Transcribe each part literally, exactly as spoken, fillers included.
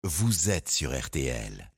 vous êtes sur R T L.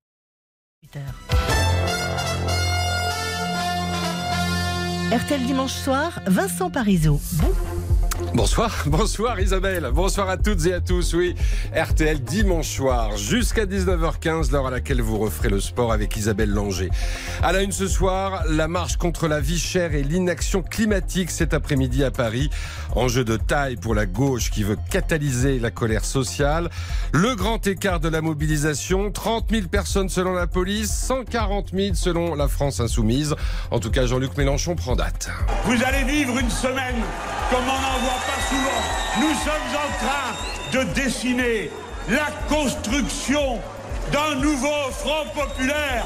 R T L dimanche soir, Vincent Parisot. Bon. Bonsoir, bonsoir Isabelle, bonsoir à toutes et à tous, oui, R T L dimanche soir, jusqu'à dix-neuf heures quinze, l'heure à laquelle vous referez le sport avec Isabelle Langer. À la une ce soir, la marche contre la vie chère et l'inaction climatique cet après-midi à Paris. Enjeu de taille pour la gauche qui veut catalyser la colère sociale. Le grand écart de la mobilisation, trente mille personnes selon la police, cent quarante mille selon la France insoumise. En tout cas, Jean-Luc Mélenchon prend date. Vous allez vivre une semaine comme on n'en voit pas souvent. Nous sommes en train de dessiner la construction d'un nouveau Front populaire.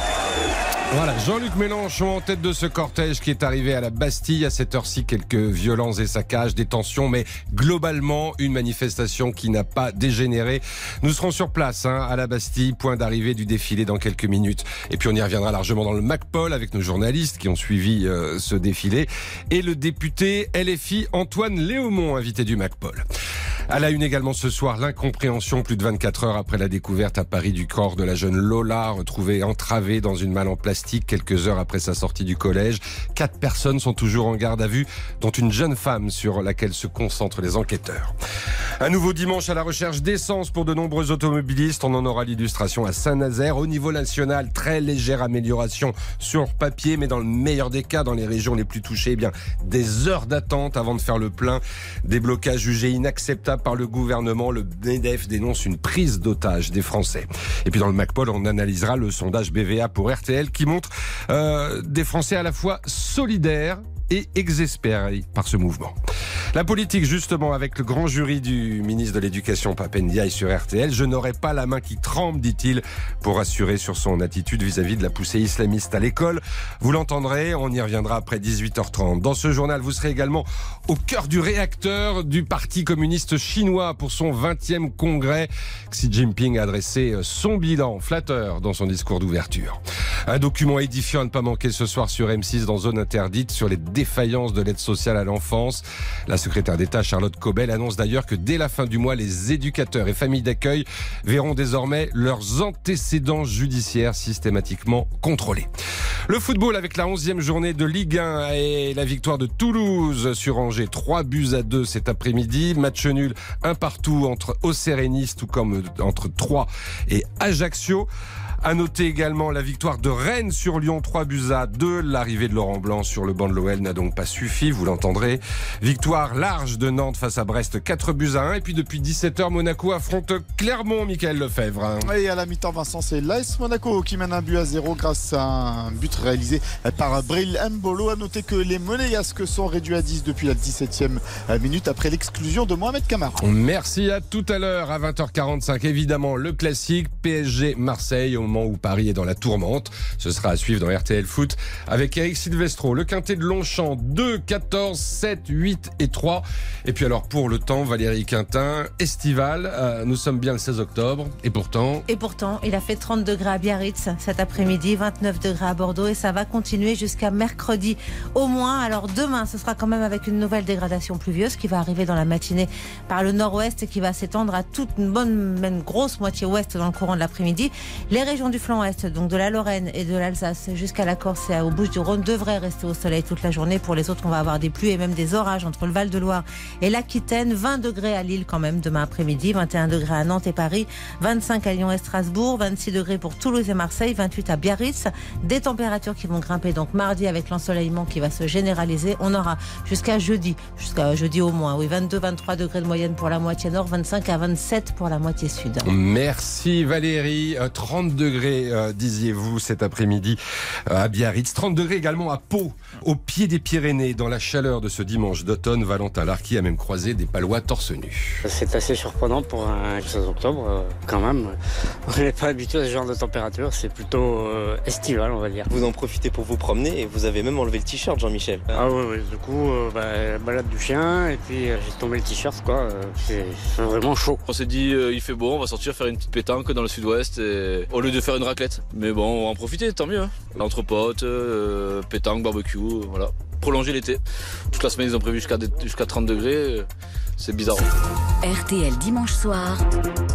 Voilà, Jean-Luc Mélenchon en tête de ce cortège qui est arrivé à la Bastille. À cette heure-ci, quelques violences et saccages, des tensions, mais globalement, une manifestation qui n'a pas dégénéré. Nous serons sur place hein, à la Bastille, point d'arrivée du défilé dans quelques minutes. Et puis on y reviendra largement dans le MacPol avec nos journalistes qui ont suivi euh, ce défilé. Et le député L F I Antoine Léaumont, invité du MacPol. À la une également ce soir, l'incompréhension plus de vingt-quatre heures après la découverte à Paris du corps de la jeune Lola, retrouvée entravée dans une malle en plastique quelques heures après sa sortie du collège. Quatre personnes sont toujours en garde à vue, dont une jeune femme sur laquelle se concentrent les enquêteurs. Un nouveau dimanche à la recherche d'essence pour de nombreux automobilistes. On en aura l'illustration à Saint-Nazaire. Au niveau national, très légère amélioration sur papier, mais dans le meilleur des cas, dans les régions les plus touchées, eh bien, des heures d'attente avant de faire le plein. Des blocages jugés inacceptables par le gouvernement. Le MEDEF dénonce une prise d'otage des Français. Et puis dans le MacPol, on analysera le sondage B V A pour R T L qui montre euh, des Français à la fois solidaires et exaspérés par ce mouvement. La politique, justement, avec le grand jury du ministre de l'Éducation, Pape Ndiaye, sur R T L. Je n'aurai pas la main qui tremble, dit-il, pour assurer sur son attitude vis-à-vis de la poussée islamiste à l'école. Vous l'entendrez, on y reviendra après dix-huit heures trente. Dans ce journal, vous serez également au cœur du réacteur du Parti communiste chinois pour son vingtième congrès. Xi Jinping a adressé son bilan flatteur dans son discours d'ouverture. Un document édifiant à ne pas manquer ce soir sur M six dans Zone Interdite sur les défaillances de l'aide sociale à l'enfance. La secrétaire d'État Charlotte Cobel annonce d'ailleurs que dès la fin du mois, les éducateurs et familles d'accueil verront désormais leurs antécédents judiciaires systématiquement contrôlés. Le football avec la onzième journée de Ligue un et la victoire de Toulouse sur Angers, trois buts à deux cet après-midi. Match nul, un partout entre Auxerre-Nice, tout comme entre Troyes et Ajaccio. À noter également la victoire de Rennes sur Lyon, trois buts à deux. L'arrivée de Laurent Blanc sur le banc de l'O L n'a donc pas suffi, vous l'entendrez. Victoire large de Nantes face à Brest, quatre buts à un. Et puis depuis dix-sept heures, Monaco affronte Clermont, Mickaël Lefebvre. Et à la mi-temps, Vincent, c'est l'A S Monaco qui mène un but à zéro grâce à un but réalisé par Bril Mbolo. À noter que les Monégasques sont réduits à dix depuis la dix-septième minute après l'exclusion de Mohamed Camara. Merci, à tout à l'heure à vingt heures quarante-cinq. Évidemment, le classique P S G Marseille au moment où Paris est dans la tourmente. Ce sera à suivre dans R T L Foot avec Eric Silvestro. Le quintet de Longchamp, deux, quatorze, sept, huit et trois. Et puis alors pour le temps, Valérie Quintin, estival, euh, nous sommes bien le seize octobre et pourtant... Et pourtant, il a fait trente degrés à Biarritz cet après-midi, vingt-neuf degrés à Bordeaux et ça va continuer jusqu'à mercredi au moins. Alors demain, ce sera quand même avec une nouvelle dégradation pluvieuse qui va arriver dans la matinée par le nord-ouest et qui va s'étendre à toute une bonne, une grosse moitié ouest dans le courant de l'après-midi. Les régions du flanc est, donc de la Lorraine et de l'Alsace jusqu'à la Corse et aux Bouches-du-Rhône, devraient rester au soleil toute la journée. Pour les autres, on va avoir des pluies et même des orages entre le Val-de-Loire et l'Aquitaine. vingt degrés à Lille quand même demain après-midi, vingt et un degrés à Nantes et Paris, vingt-cinq à Lyon et Strasbourg, vingt-six degrés pour Toulouse et Marseille, vingt-huit à Biarritz. Des températures qui vont grimper donc mardi avec l'ensoleillement qui va se généraliser. On aura jusqu'à jeudi, jusqu'à jeudi au moins, oui, vingt-deux, vingt-trois degrés de moyenne pour la moitié nord, vingt-cinq à vingt-sept pour la moitié sud. Merci Valérie. trente degrés, euh, disiez-vous, cet après-midi euh, à Biarritz. trente degrés également à Pau, au pied des Pyrénées, dans la chaleur de ce dimanche d'automne. Valentin Larky a même croisé des Palois torse nu. C'est assez surprenant pour un seize octobre, euh, quand même. On n'est pas habitué à ce genre de température, c'est plutôt euh, estival, on va dire. Vous en profitez pour vous promener et vous avez même enlevé le t-shirt, Jean-Michel. Ah oui, oui, du coup, euh, bah, balade du chien et puis euh, j'ai tombé le t-shirt, quoi. Euh, c'est, c'est vraiment chaud. On s'est dit, euh, il fait beau, on va sortir faire une petite pétanque dans le sud-ouest et... au lieu de faire une raclette. Mais bon, on va en profiter, tant mieux. Hein. Entre potes, euh, pétanque, barbecue, voilà. Prolonger l'été. Toute la semaine, ils ont prévu jusqu'à, jusqu'à trente degrés. C'est bizarre. R T L dimanche soir.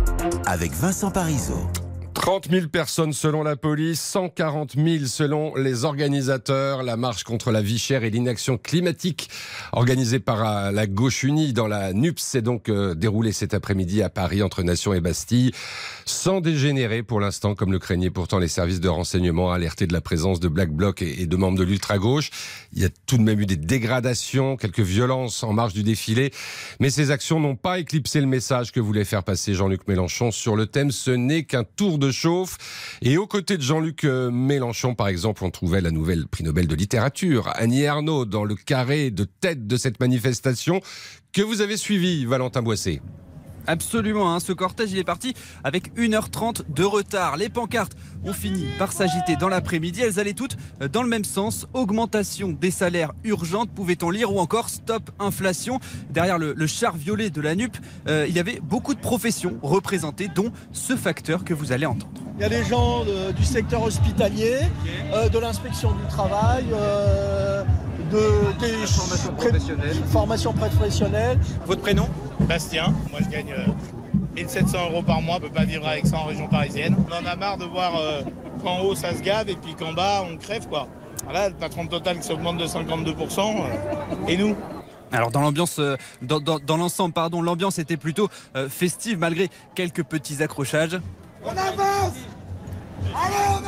avec Vincent Parisot. trente mille personnes selon la police, cent quarante mille selon les organisateurs. La marche contre la vie chère et l'inaction climatique organisée par la Gauche Unie dans la N U P S s'est donc euh, déroulée cet après-midi à Paris entre Nation et Bastille. Sans dégénérer pour l'instant, comme le craignaient pourtant les services de renseignement alertés de la présence de Black Bloc et, et de membres de l'ultra-gauche. Il y a tout de même eu des dégradations, quelques violences en marge du défilé. Mais ces actions n'ont pas éclipsé le message que voulait faire passer Jean-Luc Mélenchon sur le thème « Ce n'est qu'un tour de chauffe ». Et aux côtés de Jean-Luc Mélenchon, par exemple, on trouvait la nouvelle prix Nobel de littérature, Annie Ernaux, dans le carré de tête de cette manifestation que vous avez suivi, Valentin Boissé. Absolument, hein. Ce cortège il est parti avec une heure trente de retard. Les pancartes ont fini par s'agiter dans l'après-midi. Elles allaient toutes dans le même sens. Augmentation des salaires urgente, pouvait-on lire, ou encore stop inflation. Derrière le, le char violet de la N U P, euh, il y avait beaucoup de professions représentées, dont ce facteur que vous allez entendre. Il y a les gens de, du secteur hospitalier, euh, de l'inspection du travail, euh, de, des formations professionnelles. Formation professionnelle. Votre prénom ? Bastien. Moi, je gagne euh, mille sept cents euros par mois. On ne peut pas vivre avec ça en région parisienne. On en a marre de voir euh, qu'en haut, ça se gave et puis qu'en bas, on crève, quoi. Voilà, le patron de Total qui s'augmente de cinquante-deux pour cent. Euh, et nous ? Alors dans l'ambiance, euh, dans, dans, dans l'ensemble, pardon, l'ambiance était plutôt euh, festive malgré quelques petits accrochages. On avance! Allez, on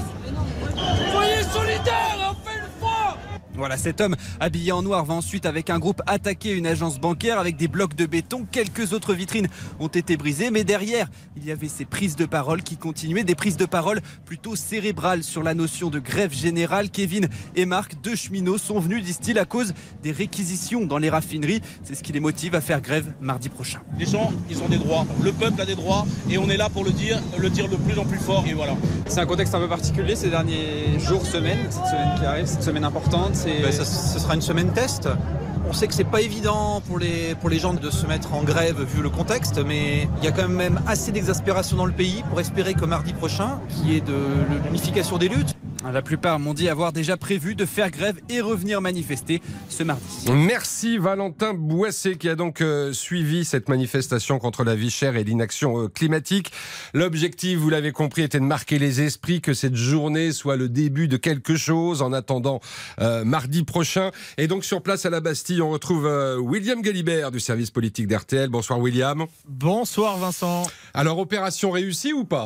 avance! Soyez solidaires, on fait une fois! Voilà, cet homme habillé en noir va ensuite avec un groupe attaquer une agence bancaire avec des blocs de béton. Quelques autres vitrines ont été brisées, mais derrière, il y avait ces prises de parole qui continuaient, des prises de parole plutôt cérébrales sur la notion de grève générale. Kevin et Marc, deux cheminots, sont venus, disent-ils, à cause des réquisitions dans les raffineries. C'est ce qui les motive à faire grève mardi prochain. Les gens, ils ont des droits. Le peuple a des droits et on est là pour le dire, le dire de plus en plus fort. Et voilà. C'est un contexte un peu particulier ces derniers jours, semaines, cette semaine qui arrive, cette semaine importante. Ben, ça, ce sera une semaine test. On sait que c'est pas évident pour les, pour les gens de se mettre en grève vu le contexte, mais il y a quand même assez d'exaspération dans le pays pour espérer que mardi prochain, qu'il y ait de l'unification des luttes. La plupart m'ont dit avoir déjà prévu de faire grève et revenir manifester ce mardi. Merci Valentin Boissé qui a donc euh, suivi cette manifestation contre la vie chère et l'inaction euh, climatique. L'objectif, vous l'avez compris, était de marquer les esprits, que cette journée soit le début de quelque chose en attendant euh, mardi prochain. Et donc sur place à la Bastille, on retrouve euh, William Galibert du service politique d'R T L. Bonsoir William. Bonsoir Vincent. Alors opération réussie ou pas ?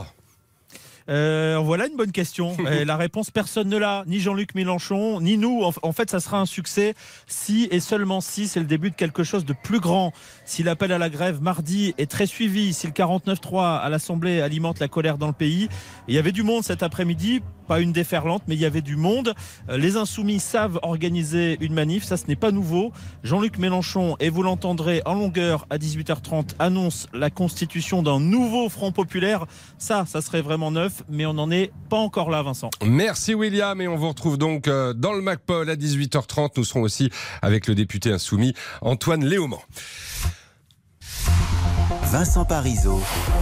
Euh, voilà une bonne question. Et la réponse, personne ne l'a, ni Jean-Luc Mélenchon, ni nous. En fait, ça sera un succès si et seulement si c'est le début de quelque chose de plus grand. Si l'appel à la grève mardi est très suivi, si le quarante-neuf trois à l'Assemblée alimente la colère dans le pays. Il y avait du monde cet après-midi, pas une déferlante, mais il y avait du monde. Les Insoumis savent organiser une manif, ça ce n'est pas nouveau. Jean-Luc Mélenchon, et vous l'entendrez en longueur à dix-huit heures trente, annonce la constitution d'un nouveau Front populaire. Ça, ça serait vraiment neuf. Mais on n'en est pas encore là, Vincent. Merci William, et on vous retrouve donc dans le MacPol à dix-huit heures trente. Nous serons aussi avec le député insoumis Antoine Léaumont. Vincent Parisot.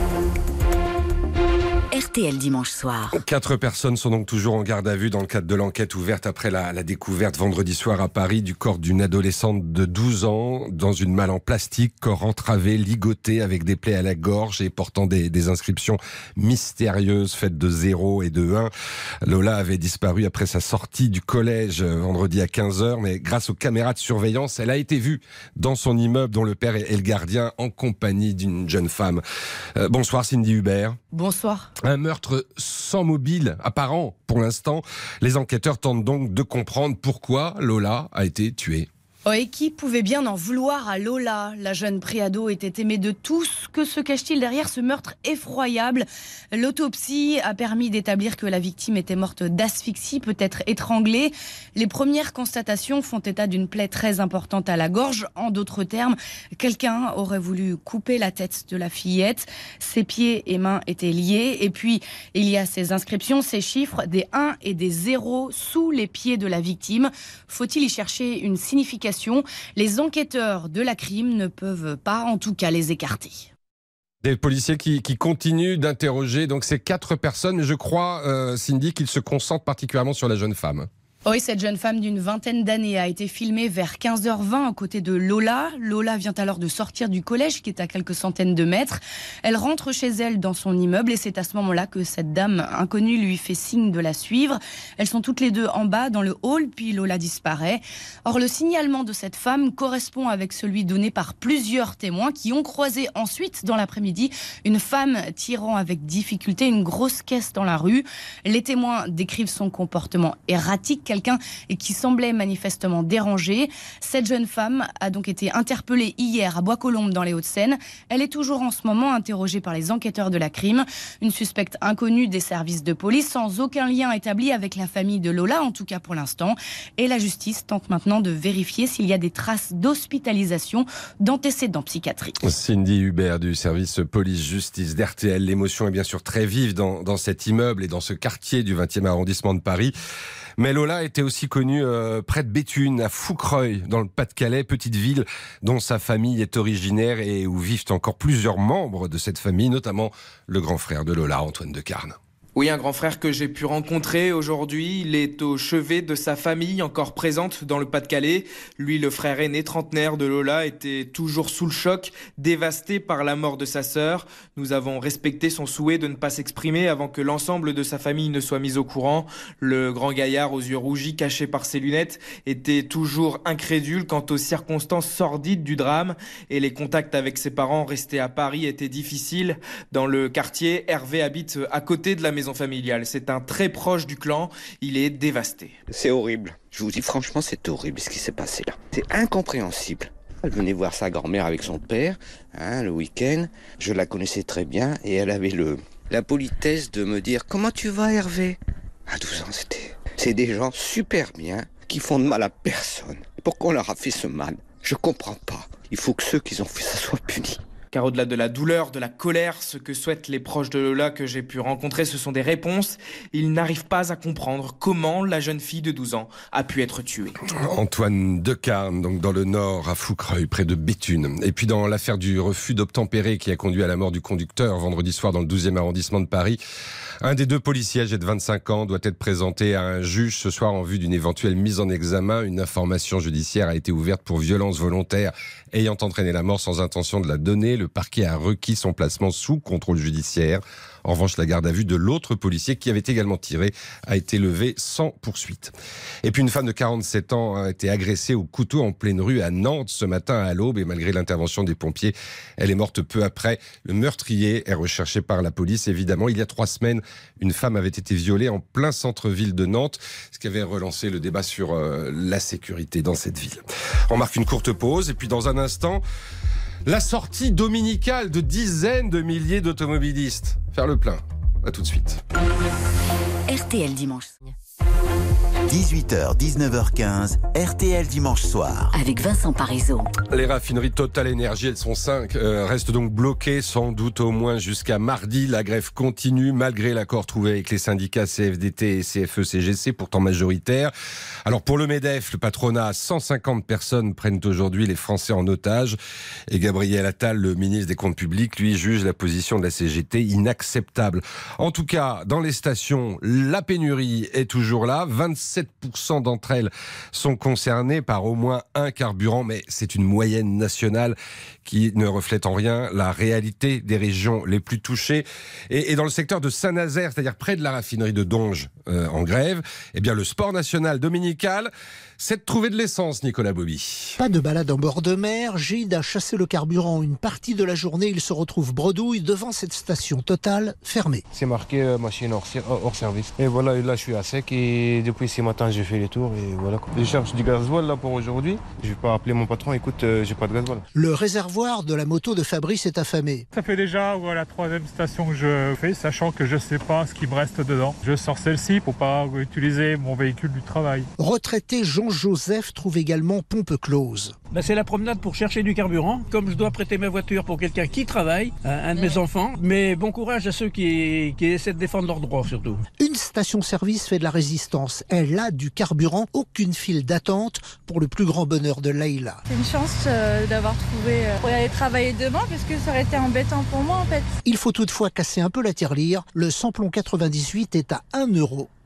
R T L dimanche soir. Quatre personnes sont donc toujours en garde à vue dans le cadre de l'enquête ouverte après la, la découverte vendredi soir à Paris du corps d'une adolescente de douze ans dans une malle en plastique, corps entravé, ligoté avec des plaies à la gorge et portant des, des inscriptions mystérieuses faites de zéro et de un. Lola avait disparu après sa sortie du collège vendredi à quinze heures, mais grâce aux caméras de surveillance, elle a été vue dans son immeuble dont le père est le gardien en compagnie d'une jeune femme. Euh, bonsoir Cindy Hubert. Bonsoir. Un meurtre sans mobile apparent pour l'instant. Les enquêteurs tentent donc de comprendre pourquoi Lola a été tuée. Oh, et qui pouvait bien en vouloir à Lola? La jeune préado était aimée de tous. Que se cache-t-il derrière ce meurtre effroyable? L'autopsie a permis d'établir que la victime était morte d'asphyxie, peut-être étranglée. Les premières constatations font état d'une plaie très importante à la gorge. En d'autres termes, quelqu'un aurait voulu couper la tête de la fillette. Ses pieds et mains étaient liés. Et puis, il y a ces inscriptions, ces chiffres, des un et des zéro sous les pieds de la victime. Faut-il y chercher une signification? Les enquêteurs de la crime ne peuvent pas, en tout cas, les écarter. Des policiers qui, qui continuent d'interroger donc ces quatre personnes, mais je crois, euh, Cindy, qu'ils se concentrent particulièrement sur la jeune femme. Oui, cette jeune femme d'une vingtaine d'années a été filmée vers quinze heures vingt aux côtés de Lola. Lola vient alors de sortir du collège qui est à quelques centaines de mètres. Elle rentre chez elle dans son immeuble et c'est à ce moment-là que cette dame inconnue lui fait signe de la suivre. Elles sont toutes les deux en bas dans le hall, puis Lola disparaît. Or, le signalement de cette femme correspond avec celui donné par plusieurs témoins qui ont croisé ensuite dans l'après-midi une femme tirant avec difficulté une grosse caisse dans la rue. Les témoins décrivent son comportement erratique, quelqu'un qui semblait manifestement dérangé. Cette jeune femme a donc été interpellée hier à Bois-Colombes dans les Hauts-de-Seine. Elle est toujours en ce moment interrogée par les enquêteurs de la crime. Une suspecte inconnue des services de police sans aucun lien établi avec la famille de Lola, en tout cas pour l'instant. Et la justice tente maintenant de vérifier s'il y a des traces d'hospitalisation, d'antécédents psychiatriques. Cindy Hubert du service police-justice d'R T L. L'émotion est bien sûr très vive dans, dans cet immeuble et dans ce quartier du vingtième arrondissement de Paris. Mais Lola était aussi connue euh, près de Béthune, à Foucreuil, dans le Pas-de-Calais, petite ville dont sa famille est originaire et où vivent encore plusieurs membres de cette famille, notamment le grand frère de Lola, Antoine Decarne. Oui, un grand frère que j'ai pu rencontrer aujourd'hui. Il est au chevet de sa famille, encore présente dans le Pas-de-Calais. Lui, le frère aîné trentenaire de Lola, était toujours sous le choc, dévasté par la mort de sa sœur. Nous avons respecté son souhait de ne pas s'exprimer avant que l'ensemble de sa famille ne soit mis au courant. Le grand gaillard aux yeux rougis, caché par ses lunettes, était toujours incrédule quant aux circonstances sordides du drame. Et les contacts avec ses parents restés à Paris étaient difficiles. Dans le quartier, Hervé habite à côté de la maison familiale. C'est un très proche du clan. Il est dévasté. C'est horrible. Je vous dis franchement, c'est horrible ce qui s'est passé là. C'est incompréhensible. Elle venait voir sa grand-mère avec son père, hein, le week-end. Je la connaissais très bien et elle avait le la politesse de me dire « Comment tu vas, Hervé ?» À douze ans, c'était... C'est des gens super bien qui font de mal à personne. Pourquoi on leur a fait ce mal? Je comprends pas. Il faut que ceux qui ont fait ça soient punis. Car au-delà de la douleur, de la colère, ce que souhaitent les proches de Lola que j'ai pu rencontrer, ce sont des réponses. Ils n'arrivent pas à comprendre comment la jeune fille de douze ans a pu être tuée. Antoine Decarne, donc dans le Nord, à Foucreuil, près de Béthune. Et puis dans l'affaire du refus d'obtempérer qui a conduit à la mort du conducteur vendredi soir dans le douzième arrondissement de Paris, un des deux policiers âgés de vingt-cinq ans doit être présenté à un juge ce soir en vue d'une éventuelle mise en examen. Une information judiciaire a été ouverte pour violence volontaire ayant entraîné la mort sans intention de la donner. Le parquet a requis son placement sous contrôle judiciaire. En revanche, la garde à vue de l'autre policier qui avait également tiré a été levée sans poursuite. Et puis une femme de quarante-sept ans a été agressée au couteau en pleine rue à Nantes ce matin à l'aube et malgré l'intervention des pompiers, elle est morte peu après. Le meurtrier est recherché par la police. Évidemment, il y a trois semaines, une femme avait été violée en plein centre-ville de Nantes, ce qui avait relancé le débat sur euh, la sécurité dans cette ville. On marque une courte pause et puis dans un instant, la sortie dominicale de dizaines de milliers d'automobilistes. Faire le plein. À tout de suite. R T L dimanche. dix-huit heures, dix-neuf heures quinze, R T L dimanche soir. Avec Vincent Parisot. Les raffineries Total Energy, elles sont cinq, euh, restent donc bloquées sans doute au moins jusqu'à mardi. La grève continue malgré l'accord trouvé avec les syndicats C F D T et C F E C G C, pourtant majoritaires. Alors pour le MEDEF, le patronat, cent cinquante personnes prennent aujourd'hui les Français en otage. Et Gabriel Attal, le ministre des Comptes publics, lui juge la position de la C G T inacceptable. En tout cas, dans les stations, la pénurie est toujours là. vingt-sept pour cent d'entre elles sont concernées par au moins un carburant, mais c'est une moyenne nationale qui ne reflète en rien la réalité des régions les plus touchées. Et, et dans le secteur de Saint-Nazaire, c'est-à-dire près de la raffinerie de Donge euh, en grève, eh bien le sport national dominical, c'est de trouver de l'essence, Nicolas Bobby. Pas de balade en bord de mer, Gide a chassé le carburant. Une partie de la journée, il se retrouve bredouille devant cette station Total fermée. C'est marqué euh, machine hors, hors service. Et voilà, là je suis à sec et depuis ce matin j'ai fait les tours et voilà. Je cherche du gasoil là pour aujourd'hui. Je vais pas appeler mon patron, écoute, euh, j'ai pas de gasoil. Le réservoir de la moto de Fabrice est affamé. Ça fait déjà ouais, la troisième station que je fais, sachant que je sais pas ce qui me reste dedans. Je sors celle-ci pour pas utiliser mon véhicule du travail. Retraité Jean-Joseph trouve également pompe close. Ben c'est la promenade pour chercher du carburant. Comme je dois prêter ma voiture pour quelqu'un qui travaille, un de mes enfants. Mais bon courage à ceux qui, qui essaient de défendre leurs droits surtout. Une station-service fait de la résistance. Elle a du carburant, aucune file d'attente pour le plus grand bonheur de Leïla. C'est une chance euh, d'avoir trouvé euh, pour aller travailler demain parce que ça aurait été embêtant pour moi en fait. Il faut toutefois casser un peu la tirelire. Le samplon quatre-vingt-dix-huit est à un euro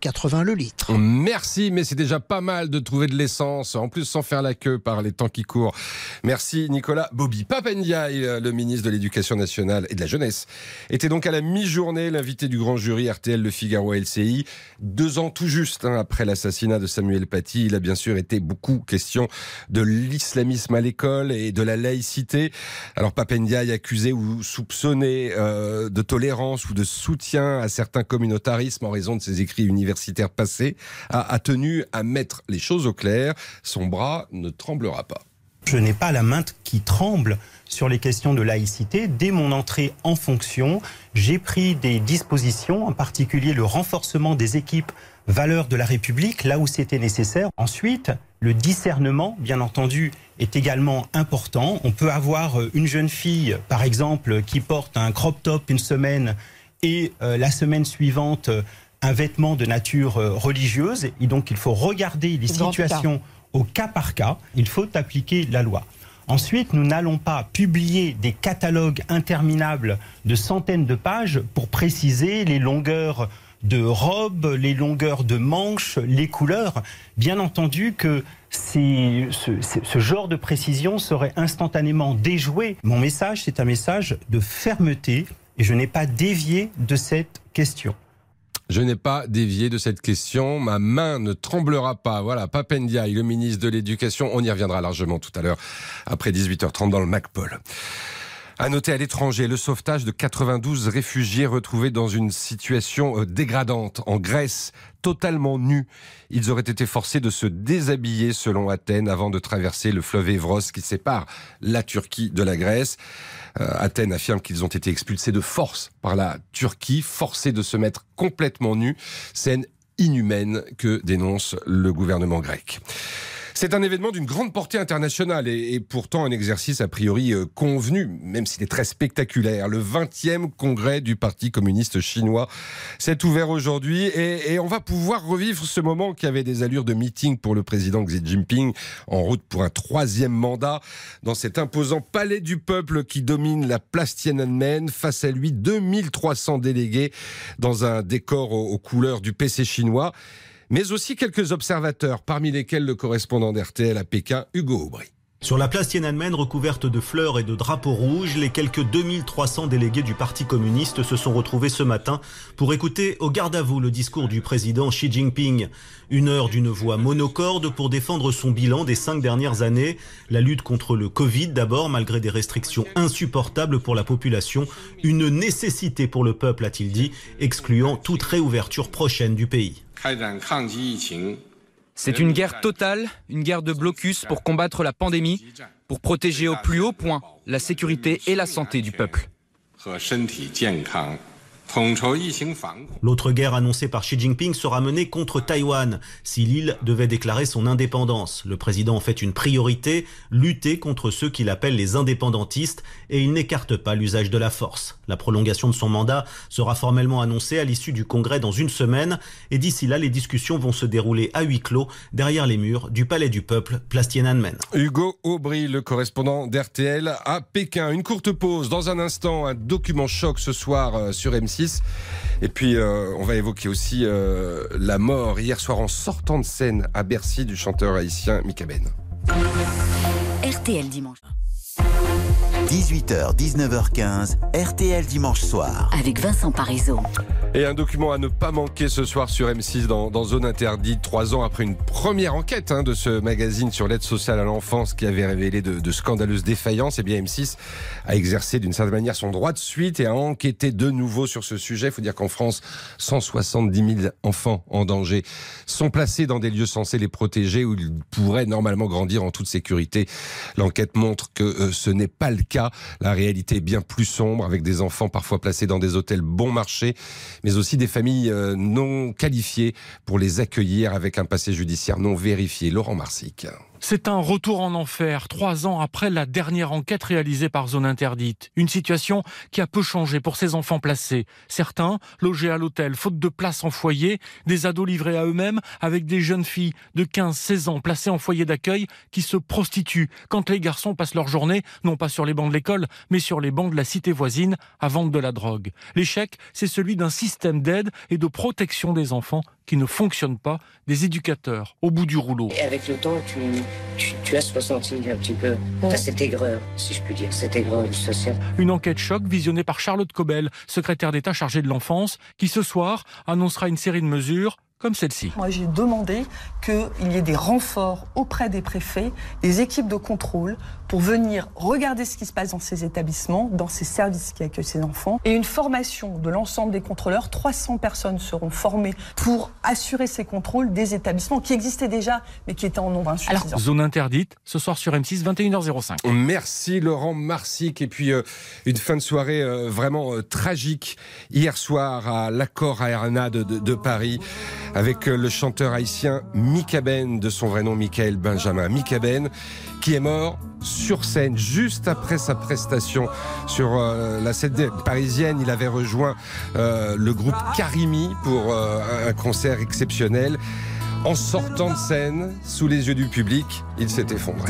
quatre-vingts le litre. Merci, mais c'est déjà pas mal de trouver de l'essence, en plus sans faire la queue par les temps qui courent. Merci Nicolas. Bobby Pap Ndiaye, le ministre de l'Éducation nationale et de la jeunesse, était donc à la mi-journée l'invité du grand jury R T L, Le Figaro, L C I. Deux ans tout juste hein, après l'assassinat de Samuel Paty, il a bien sûr été beaucoup question de l'islamisme à l'école et de la laïcité. Alors Pap Ndiaye, accusé ou soupçonné euh, de tolérance ou de soutien à certains communautarismes en raison de ses écrits universitaires passés, a, a tenu à mettre les choses au clair. Son bras ne tremblera pas. Je n'ai pas la main qui tremble sur les questions de laïcité. Dès mon entrée en fonction, j'ai pris des dispositions, en particulier le renforcement des équipes valeurs de la République, là où c'était nécessaire. Ensuite, le discernement, bien entendu, est également important. On peut avoir une jeune fille, par exemple, qui porte un crop top une semaine et euh, la semaine suivante, un vêtement de nature euh, religieuse. Et donc, il faut regarder les situations au cas par cas. Il faut appliquer la loi. Ensuite, nous n'allons pas publier des catalogues interminables de centaines de pages pour préciser les longueurs de robes, les longueurs de manches, les couleurs. Bien entendu que c'est, ce, ce genre de précision serait instantanément déjoué. Mon message, c'est un message de fermeté et je n'ai pas dévié de cette question. Je n'ai pas dévié de cette question, ma main ne tremblera pas. Voilà, Pap Ndiaye, le ministre de l'Éducation, on y reviendra largement tout à l'heure, après dix-huit heures trente dans le MacPol. À noter à l'étranger, le sauvetage de quatre-vingt-douze réfugiés retrouvés dans une situation dégradante en Grèce, totalement nus. Ils auraient été forcés de se déshabiller selon Athènes avant de traverser le fleuve Évros qui sépare la Turquie de la Grèce. Euh, Athènes affirme qu'ils ont été expulsés de force par la Turquie, forcés de se mettre complètement nus. Scène inhumaine que dénonce le gouvernement grec. C'est un événement d'une grande portée internationale et, et pourtant un exercice a priori euh, convenu, même s'il est très spectaculaire. Le vingtième congrès du Parti communiste chinois s'est ouvert aujourd'hui et, et on va pouvoir revivre ce moment qui avait des allures de meeting pour le président Xi Jinping, en route pour un troisième mandat dans cet imposant palais du peuple qui domine la place Tiananmen. Face à lui, deux mille trois cents délégués dans un décor aux, aux couleurs du P C chinois. Mais aussi quelques observateurs, parmi lesquels le correspondant d'R T L à Pékin, Hugo Aubry. Sur la place Tiananmen, recouverte de fleurs et de drapeaux rouges, les quelques deux mille trois cents délégués du Parti communiste se sont retrouvés ce matin pour écouter au garde à vous le discours du président Xi Jinping. Une heure d'une voix monocorde pour défendre son bilan des cinq dernières années. La lutte contre le Covid d'abord, malgré des restrictions insupportables pour la population. Une nécessité pour le peuple, a-t-il dit, excluant toute réouverture prochaine du pays. C'est une guerre totale, une guerre de blocus pour combattre la pandémie, pour protéger au plus haut point la sécurité et la santé du peuple. L'autre guerre annoncée par Xi Jinping sera menée contre Taïwan si l'île devait déclarer son indépendance. Le président en fait une priorité, lutter contre ceux qu'il appelle les indépendantistes, et il n'écarte pas l'usage de la force. La prolongation de son mandat sera formellement annoncée à l'issue du congrès dans une semaine et d'ici là, les discussions vont se dérouler à huis clos derrière les murs du Palais du Peuple, place Tiananmen. Hugo Aubry, le correspondant d'R T L à Pékin. Une courte pause, dans un instant, un document choc ce soir sur M six. Et puis, euh, on va évoquer aussi euh, la mort hier soir en sortant de scène à Bercy du chanteur haïtien Mika Ben. R T L dimanche. dix-huit heures, dix-neuf heures quinze, R T L dimanche soir. Avec Vincent Parisot. Et un document à ne pas manquer ce soir sur M six dans, dans Zone Interdite, trois ans après une première enquête hein, de ce magazine sur l'aide sociale à l'enfance qui avait révélé de, de scandaleuses défaillances. Et bien M six a exercé d'une certaine manière son droit de suite et a enquêté de nouveau sur ce sujet. Il faut dire qu'en France, cent soixante-dix mille enfants en danger sont placés dans des lieux censés les protéger où ils pourraient normalement grandir en toute sécurité. L'enquête montre que euh, ce n'est pas le cas. La réalité est bien plus sombre, avec des enfants parfois placés dans des hôtels bon marché, mais aussi des familles non qualifiées pour les accueillir avec un passé judiciaire non vérifié. Laurent Marsic. C'est un retour en enfer, trois ans après la dernière enquête réalisée par Zone Interdite. Une situation qui a peu changé pour ces enfants placés. Certains logés à l'hôtel, faute de place en foyer, des ados livrés à eux-mêmes avec des jeunes filles de quinze seize ans placées en foyer d'accueil qui se prostituent quand les garçons passent leur journée, non pas sur les bancs de l'école, mais sur les bancs de la cité voisine à vendre de la drogue. L'échec, c'est celui d'un système d'aide et de protection des enfants qui ne fonctionne pas, des éducateurs au bout du rouleau. Et avec le temps, tu, tu, tu as ressenti un petit peu t'as cette aigreur, si je puis dire, cette aigreur sociale. Une enquête choc visionnée par Charlotte Cobel, secrétaire d'État chargée de l'enfance, qui ce soir annoncera une série de mesures comme celle-ci. Moi, j'ai demandé qu'il y ait des renforts auprès des préfets, des équipes de contrôle pour venir regarder ce qui se passe dans ces établissements, dans ces services qui accueillent ces enfants, et une formation de l'ensemble des contrôleurs. trois cents personnes seront formées pour assurer ces contrôles des établissements qui existaient déjà, mais qui étaient en nombre insuffisant. Alors, zone interdite, ce soir sur M six, vingt et une heures zéro cinq. Merci Laurent Marsic. Et puis euh, une fin de soirée euh, vraiment euh, tragique hier soir à l'Accor Arena de, de, de Paris, avec euh, le chanteur haïtien Mika Ben, de son vrai nom Michael Benjamin Mika Ben, qui est mort sur scène juste après sa prestation sur euh, la scène parisienne. Il avait rejoint euh, le groupe Karimi pour euh, un concert exceptionnel. En sortant de scène, sous les yeux du public, il s'est effondré.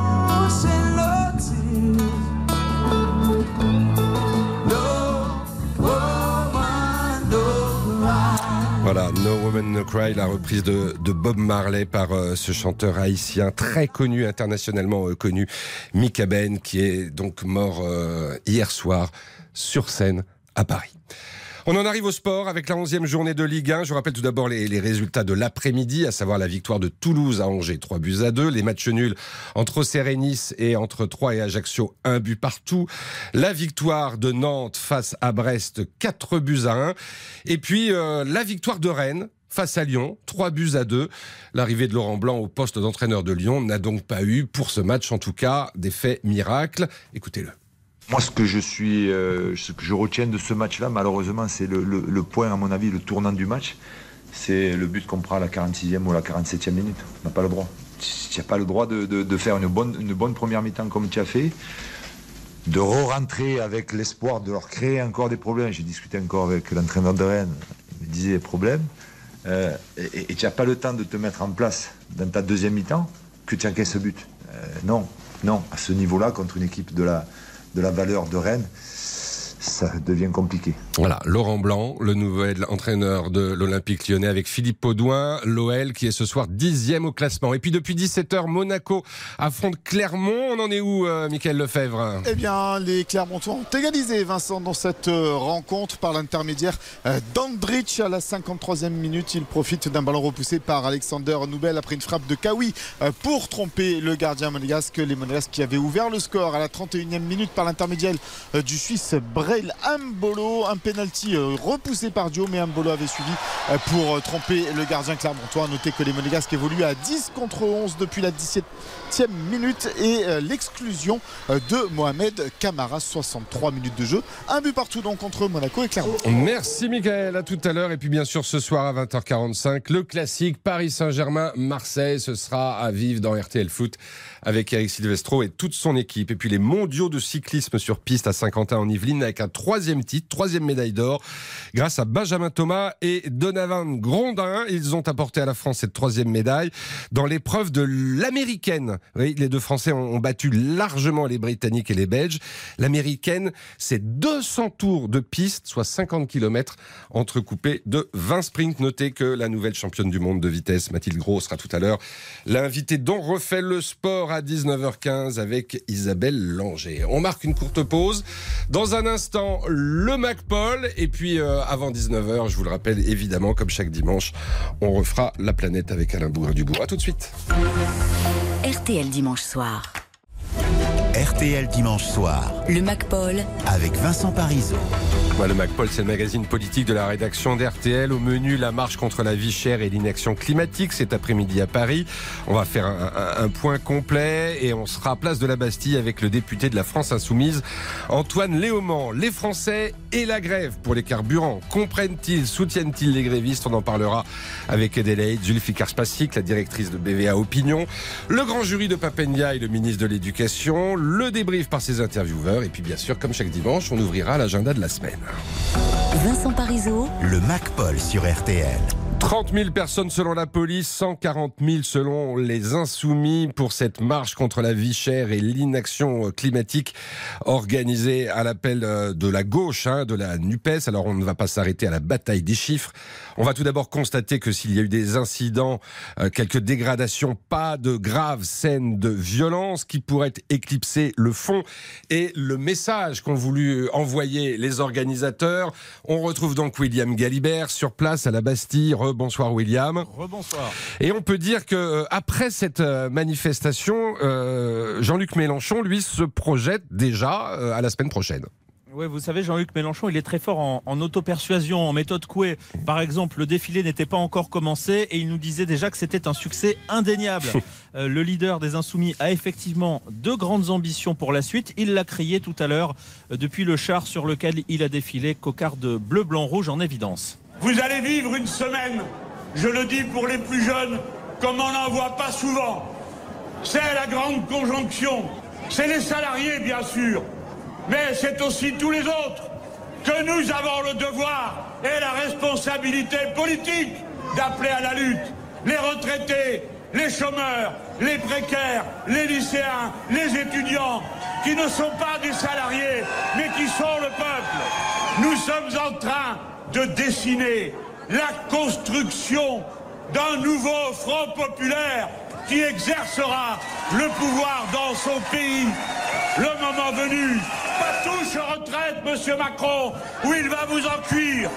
Voilà, No Woman No Cry, la reprise de, de Bob Marley par euh, ce chanteur haïtien très connu, internationalement euh, connu, Mika Ben, qui est donc mort euh, hier soir sur scène à Paris. On en arrive au sport avec la onzième journée de Ligue un. Je rappelle tout d'abord les, les résultats de l'après-midi, à savoir la victoire de Toulouse à Angers, trois buts à deux. Les matchs nuls entre Auxerre et Nice et entre Troyes et Ajaccio, un but partout. La victoire de Nantes face à Brest, quatre buts à un. Et puis euh, la victoire de Rennes face à Lyon, trois buts à deux. L'arrivée de Laurent Blanc au poste d'entraîneur de Lyon n'a donc pas eu, pour ce match en tout cas, d'effet miracle. Écoutez-le. Moi, ce que je suis, euh, ce que je retiens de ce match-là, malheureusement, c'est le, le, le point, à mon avis, le tournant du match. C'est le but qu'on prend à la quarante-sixième ou à la quarante-septième minute. On n'a pas le droit. Tu n'as pas le droit de, de, de faire une bonne, une bonne première mi-temps comme tu as fait, de re-rentrer avec l'espoir de leur créer encore des problèmes. J'ai discuté encore avec l'entraîneur de Rennes, il me disait des problèmes. Euh, et tu n'as pas le temps de te mettre en place dans ta deuxième mi-temps que tu encaisses ce but. Euh, non, non, à ce niveau-là, contre une équipe de la... de la valeur de Rennes, ça devient compliqué. Voilà, Laurent Blanc, le nouvel entraîneur de l'Olympique Lyonnais, avec Philippe Audouin, l'O L qui est ce soir dixième au classement. Et puis depuis dix-sept heures, Monaco affronte Clermont. On en est où, euh, Mickaël Lefebvre ? Eh bien, les Clermontois ont égalisé, Vincent, dans cette euh, rencontre par l'intermédiaire euh, d'Andrich à la cinquante-troisième minute. Il profite d'un ballon repoussé par Alexander Noubel après une frappe de Kawi euh, pour tromper le gardien monégasque. Les Monégasques qui avaient ouvert le score à la trente et unième minute par l'intermédiaire euh, du Suisse Brel Mbolo. Un pénalty euh, repoussé par Dio, mais Mbolo avait suivi euh, pour euh, tromper le gardien clermontois. Notez que les Monégasques évoluent à dix contre onze depuis la dix-septième minute et euh, l'exclusion euh, de Mohamed Camara. soixante-trois minutes de jeu, un but partout donc contre Monaco et Clermont. Merci Mickaël, à tout à l'heure. Et puis bien sûr ce soir à vingt heures quarante-cinq, le classique Paris Saint-Germain-Marseille. Ce sera à vivre dans R T L Foot avec Eric Silvestro et toute son équipe. Et puis les mondiaux de cyclisme sur piste à Saint-Quentin en Yvelines avec un troisième titre, troisième médaille d'or grâce à Benjamin Thomas et Donovan Grondin. Ils ont apporté à la France cette troisième médaille dans l'épreuve de l'américaine. Oui, les deux Français ont, ont battu largement les Britanniques et les Belges. L'américaine, c'est deux cents tours de piste, soit cinquante kilomètres entrecoupés de vingt sprints. Notez que la nouvelle championne du monde de vitesse, Mathilde Gros, sera tout à l'heure l'invitée dont refait le sport à dix-neuf heures quinze avec Isabelle Langer. On marque une courte pause. Dans un instant, le MacPaul. Et puis, euh, avant dix-neuf heures, je vous le rappelle, évidemment, comme chaque dimanche, on refera la planète avec Alain Bougrain-Dubourg. À tout de suite. R T L dimanche soir. R T L dimanche soir. Le MacPaul. Avec Vincent Parisot. Le MacPaul, c'est le magazine politique de la rédaction d'R T L. Au menu, la marche contre la vie chère et l'inaction climatique cet après-midi à Paris. On va faire un, un, un point complet et on sera à place de la Bastille avec le député de la France Insoumise, Antoine Léaumont. Les Français et la grève pour les carburants. Comprennent-ils, soutiennent-ils les grévistes? On en parlera avec Adélaïde Zulfikar Spasik, la directrice de B V A Opinion. Le grand jury de Pape Ndiaye, le ministre de l'Éducation. Le débrief par ses intervieweurs. Et puis bien sûr, comme chaque dimanche, on ouvrira l'agenda de la semaine. Vincent Parisot. Le MacPaul sur R T L. trente mille personnes selon la police, cent quarante mille selon les Insoumis pour cette marche contre la vie chère et l'inaction climatique organisée à l'appel de la gauche, hein, de la NUPES. Alors on ne va pas s'arrêter à la bataille des chiffres. On va tout d'abord constater que s'il y a eu des incidents, euh, quelques dégradations, pas de graves scènes de violence qui pourraient éclipser le fond et le message qu'ont voulu envoyer les organisateurs. On retrouve donc William Galibert sur place à la Bastille. Rebonsoir William. Rebonsoir. Et on peut dire que euh, après cette euh, manifestation, euh, Jean-Luc Mélenchon, lui, se projette déjà euh, à la semaine prochaine. Oui, vous savez, Jean-Luc Mélenchon, il est très fort en, en auto-persuasion, en méthode Coué. Par exemple, le défilé n'était pas encore commencé et il nous disait déjà que c'était un succès indéniable. euh, le leader des Insoumis a effectivement de grandes ambitions pour la suite. Il l'a crié tout à l'heure euh, depuis le char sur lequel il a défilé, cocarde bleu, blanc, rouge en évidence. Vous allez vivre une semaine, je le dis pour les plus jeunes, comme on n'en voit pas souvent. C'est la grande conjonction. C'est les salariés, bien sûr. Mais c'est aussi tous les autres que nous avons le devoir et la responsabilité politique d'appeler à la lutte. Les retraités, les chômeurs, les précaires, les lycéens, les étudiants, qui ne sont pas des salariés, mais qui sont le peuple. Nous sommes en train de dessiner la construction d'un nouveau front populaire qui exercera le pouvoir dans son pays. Le moment venu, pas touche retraite, monsieur Macron, ou il va vous en cuire.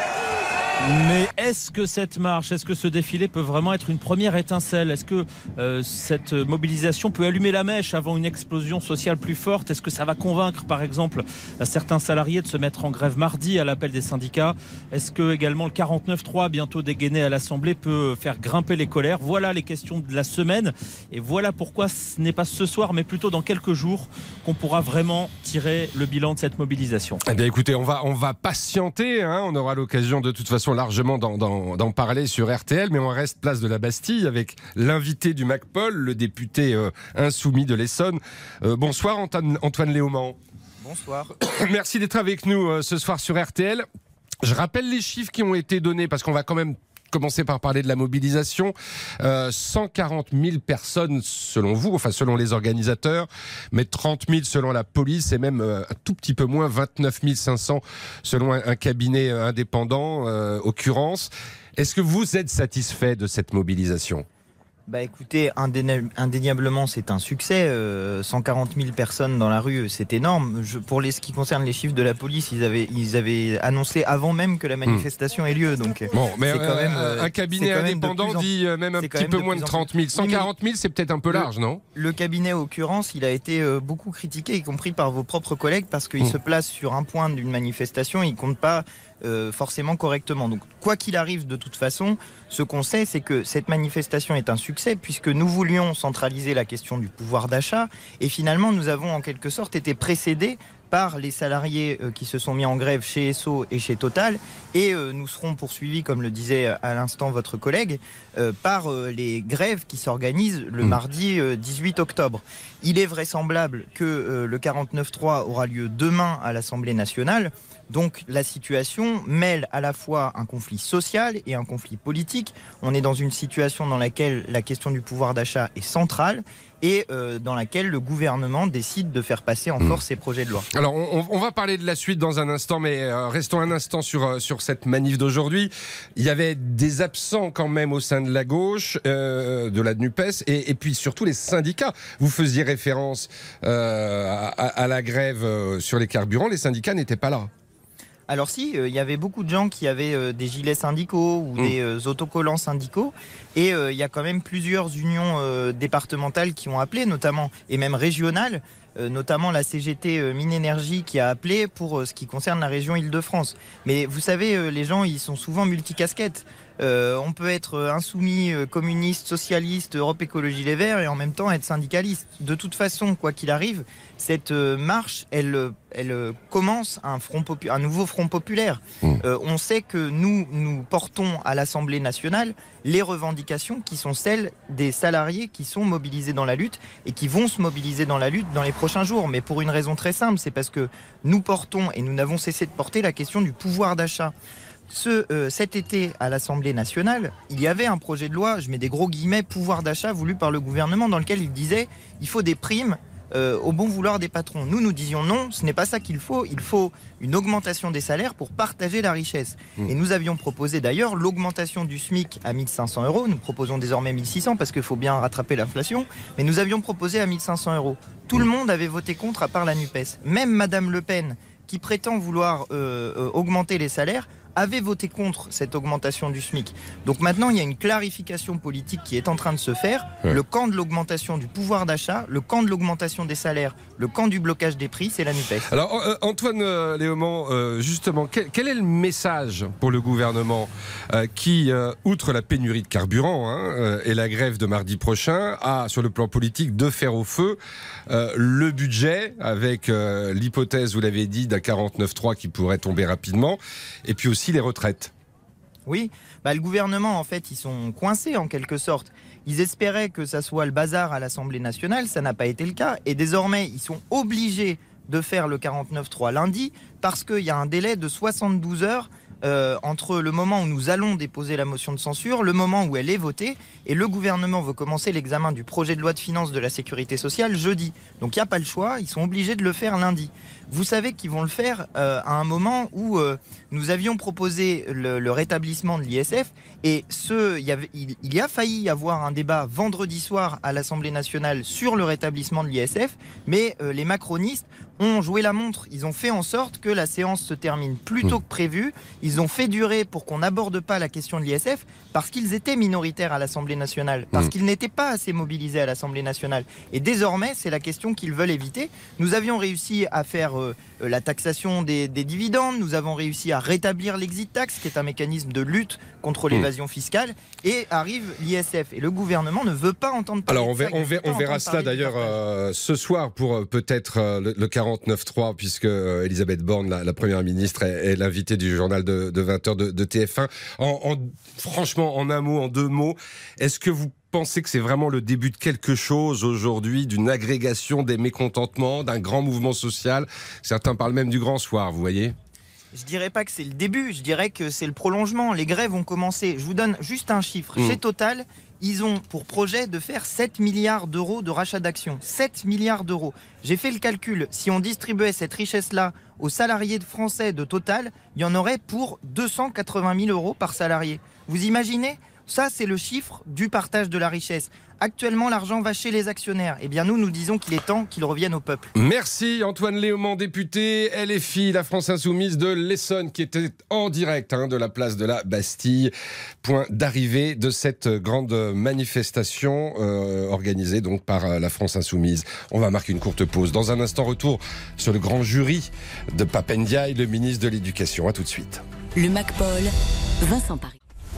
Mais est-ce que cette marche, est-ce que ce défilé peut vraiment être une première étincelle? Est-ce que euh, cette mobilisation peut allumer la mèche avant une explosion sociale plus forte? Est-ce que ça va convaincre, par exemple, certains salariés de se mettre en grève mardi à l'appel des syndicats? Est-ce que également le quarante-neuf trois, bientôt dégainé à l'Assemblée, peut faire grimper les colères? Voilà les questions de la semaine. Et voilà pourquoi ce n'est pas ce soir, mais plutôt dans quelques jours, qu'on pourra vraiment tirer le bilan de cette mobilisation. Eh bien écoutez, on va, on va patienter, hein. On aura l'occasion de toute façon largement d'en, d'en, d'en parler sur R T L, mais on reste place de la Bastille avec l'invité du MACPOL, le député euh, insoumis de l'Essonne. Euh, bonsoir Antoine, Antoine Léaumont. Bonsoir. Merci d'être avec nous euh, ce soir sur R T L. Je rappelle les chiffres qui ont été donnés parce qu'on va quand même commencer par parler de la mobilisation. Euh, cent quarante mille personnes selon vous, enfin selon les organisateurs, mais trente mille selon la police et même euh, un tout petit peu moins, vingt-neuf mille cinq cents selon un, un cabinet euh, indépendant, euh, occurrence. Est-ce que vous êtes satisfait de cette mobilisation ? Bah écoutez, indéniablement c'est un succès, euh, cent quarante mille personnes dans la rue, c'est énorme. Je, pour les, ce qui concerne les chiffres de la police, ils avaient, ils avaient annoncé avant même que la manifestation ait lieu. Donc bon, mais c'est quand euh, même, euh, un cabinet indépendant en, dit même un petit peu moins de trente mille. cent quarante mille, c'est peut-être un peu large, le, non ? Le cabinet, en l'occurrence, il a été euh, beaucoup critiqué, y compris par vos propres collègues, parce qu'il mmh. se place sur un point d'une manifestation, il ne compte pas Euh, forcément correctement. Donc quoi qu'il arrive, de toute façon, ce qu'on sait, c'est que cette manifestation est un succès puisque nous voulions centraliser la question du pouvoir d'achat et finalement nous avons en quelque sorte été précédés par les salariés euh, qui se sont mis en grève chez Esso et chez Total et euh, nous serons poursuivis, comme le disait à l'instant votre collègue, euh, par euh, les grèves qui s'organisent le mardi euh, dix-huit octobre. Il est vraisemblable que euh, le quarante-neuf trois aura lieu demain à l'Assemblée nationale. Donc la situation mêle à la fois un conflit social et un conflit politique. On est dans une situation dans laquelle la question du pouvoir d'achat est centrale et euh, dans laquelle le gouvernement décide de faire passer en force mmh. ses projets de loi. Alors on, on va parler de la suite dans un instant, mais euh, restons un instant sur, sur cette manif d'aujourd'hui. Il y avait des absents quand même au sein de la gauche, euh, de la NUPES, et, et puis surtout les syndicats. Vous faisiez référence euh, à, à la grève sur les carburants, les syndicats n'étaient pas là. Alors si, il euh, y avait beaucoup de gens qui avaient euh, des gilets syndicaux ou mmh. des euh, autocollants syndicaux et il euh, y a quand même plusieurs unions euh, départementales qui ont appelé, notamment, et même régionales, euh, notamment la C G T euh, Mine Énergie qui a appelé pour euh, ce qui concerne la région Île-de-France. Mais vous savez, euh, les gens, ils sont souvent multicasquettes. Euh, on peut être insoumis, euh, communiste, socialiste, Europe Écologie Les Verts et en même temps être syndicaliste. De toute façon, quoi qu'il arrive, cette euh, marche, elle, elle euh, commence un, front popu- un nouveau front populaire. Mmh. Euh, on sait que nous, nous portons à l'Assemblée nationale les revendications qui sont celles des salariés qui sont mobilisés dans la lutte et qui vont se mobiliser dans la lutte dans les prochains jours. Mais pour une raison très simple, c'est parce que nous portons et nous n'avons cessé de porter la question du pouvoir d'achat. Ce, euh, cet été, à l'Assemblée nationale, il y avait un projet de loi, je mets des gros guillemets, pouvoir d'achat voulu par le gouvernement, dans lequel il disait il faut des primes euh, au bon vouloir des patrons. Nous, nous disions non, ce n'est pas ça qu'il faut. Il faut une augmentation des salaires pour partager la richesse. Mmh. Et nous avions proposé d'ailleurs l'augmentation du SMIC à mille cinq cents euros. Nous proposons désormais mille six cents parce qu'il faut bien rattraper l'inflation. Mais nous avions proposé à mille cinq cents euros. Tout mmh. le monde avait voté contre à part la NUPES. Même Madame Le Pen, qui prétend vouloir euh, euh, augmenter les salaires, avait voté contre cette augmentation du SMIC. Donc maintenant, il y a une clarification politique qui est en train de se faire. Ouais. Le camp de l'augmentation du pouvoir d'achat, le camp de l'augmentation des salaires, le camp du blocage des prix, c'est la NUPES. Alors euh, Antoine euh, Léaumont, euh, justement, quel, quel est le message pour le gouvernement euh, qui, euh, outre la pénurie de carburant hein, euh, et la grève de mardi prochain, a sur le plan politique de faire au feu euh, le budget avec euh, l'hypothèse, vous l'avez dit, d'un quarante-neuf trois qui pourrait tomber rapidement, et puis aussi les retraites. Oui, bah, le gouvernement, en fait, ils sont coincés en quelque sorte. Ils espéraient que ça soit le bazar à l'Assemblée nationale, ça n'a pas été le cas. Et désormais, ils sont obligés de faire le quarante-neuf trois lundi parce qu'il y a un délai de soixante-douze heures euh, entre le moment où nous allons déposer la motion de censure, le moment où elle est votée, et le gouvernement veut commencer l'examen du projet de loi de finances de la sécurité sociale jeudi. Donc il n'y a pas le choix, ils sont obligés de le faire lundi. Vous savez qu'ils vont le faire euh, à un moment où euh, nous avions proposé le, le rétablissement de l'I S F et ce, il, y avait, il, il y a failli y avoir un débat vendredi soir à l'Assemblée nationale sur le rétablissement de l'I S F, mais euh, les macronistes ont joué la montre. Ils ont fait en sorte que la séance se termine plus tôt que prévu. Ils ont fait durer pour qu'on n'aborde pas la question de l'I S F parce qu'ils étaient minoritaires à l'Assemblée nationale, parce qu'ils n'étaient pas assez mobilisés à l'Assemblée nationale. Et désormais, c'est la question qu'ils veulent éviter. Nous avions réussi à faire euh, la taxation des, des dividendes, nous avons réussi à rétablir l'exit tax, qui est un mécanisme de lutte contre l'évasion fiscale, et arrive l'I S F. Et le gouvernement ne veut pas entendre parler Alors on, de ça, verra, on, verra, on verra cela d'ailleurs euh, ce soir pour euh, peut-être euh, le, le quarante-neuf trois, puisque euh, Elisabeth Borne, la, la Première ministre, est, est l'invitée du journal de, de vingt heures de, de T F un. En, en, franchement, en un mot, en deux mots, est-ce que vous pensez que c'est vraiment le début de quelque chose aujourd'hui, d'une agrégation des mécontentements, d'un grand mouvement social? Certains parlent même du grand soir, vous voyez? Je dirais pas que c'est le début, je dirais que c'est le prolongement. Les grèves ont commencé. Je vous donne juste un chiffre. Mmh. Chez Total, ils ont pour projet de faire sept milliards d'euros de rachat d'actions. sept milliards d'euros. J'ai fait le calcul. Si on distribuait cette richesse-là aux salariés français de Total, il y en aurait pour deux cent quatre-vingt mille euros par salarié. Vous imaginez ? Ça, c'est le chiffre du partage de la richesse. Actuellement, l'argent va chez les actionnaires. Eh bien, nous, nous disons qu'il est temps qu'il revienne au peuple. Merci Antoine Léaumont, député L F I, la France Insoumise de l'Essonne, qui était en direct hein, de la place de la Bastille. Point d'arrivée de cette grande manifestation euh, organisée donc par la France Insoumise. On va marquer une courte pause. Dans un instant, retour sur le grand jury de Pape Ndiaye, le ministre de l'Éducation. À tout de suite. Le MacPol, Vincent Paris.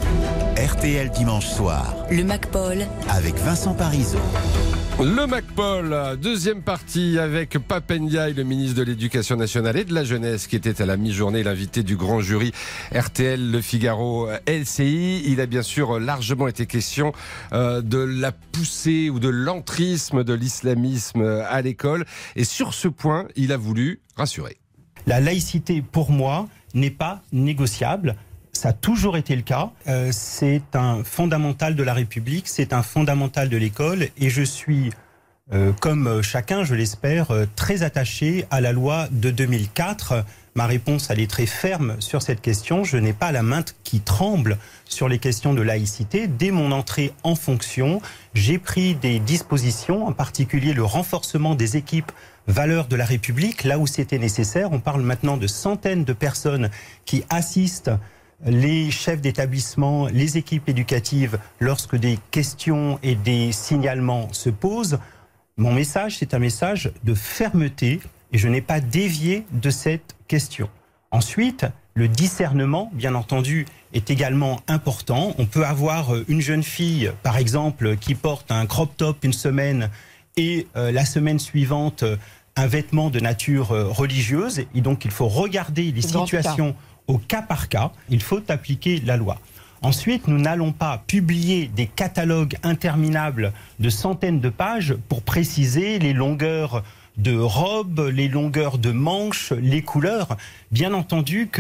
R T L dimanche soir. Le MacPol avec Vincent Parisot. Le MacPol, deuxième partie avec Pape Ndiaye, le ministre de l'Éducation nationale et de la jeunesse, qui était à la mi-journée l'invité du grand jury R T L, Le Figaro, L C I. Il a bien sûr largement été question euh, de la poussée ou de l'entrisme de l'islamisme à l'école. Et sur ce point, il a voulu rassurer. La laïcité, pour moi, n'est pas négociable. Ça a toujours été le cas. Euh, c'est un fondamental de la République, c'est un fondamental de l'école, et je suis, euh, comme chacun, je l'espère, euh, très attaché à la loi de deux mille quatre. Ma réponse, elle est très ferme sur cette question. Je n'ai pas la main qui tremble sur les questions de laïcité. Dès mon entrée en fonction, j'ai pris des dispositions, en particulier le renforcement des équipes valeurs de la République, là où c'était nécessaire. On parle maintenant de centaines de personnes qui assistent les chefs d'établissement, les équipes éducatives, lorsque des questions et des signalements se posent. Mon message, c'est un message de fermeté et je n'ai pas dévié de cette question. Ensuite, le discernement, bien entendu, est également important. On peut avoir une jeune fille, par exemple, qui porte un crop top une semaine et euh, la semaine suivante, un vêtement de nature euh, religieuse. Et donc, il faut regarder les situations au cas par cas, il faut appliquer la loi. Ensuite, nous n'allons pas publier des catalogues interminables de centaines de pages pour préciser les longueurs de robes, les longueurs de manches, les couleurs. Bien entendu que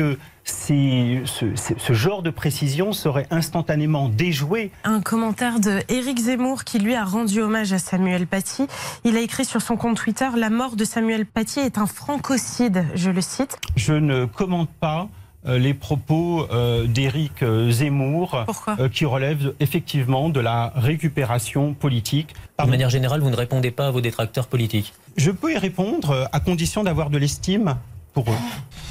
c'est, ce, ce genre de précision serait instantanément déjoué. Un commentaire de Éric Zemmour qui lui a rendu hommage à Samuel Paty. Il a écrit sur son compte Twitter « La mort de Samuel Paty est un francocide », je le cite. Je ne commente pas euh, les propos euh, d'Éric Zemmour euh, qui relèvent effectivement de la récupération politique. De manière générale, vous ne répondez pas à vos détracteurs politiques? Je peux y répondre à condition d'avoir de l'estime pour eux.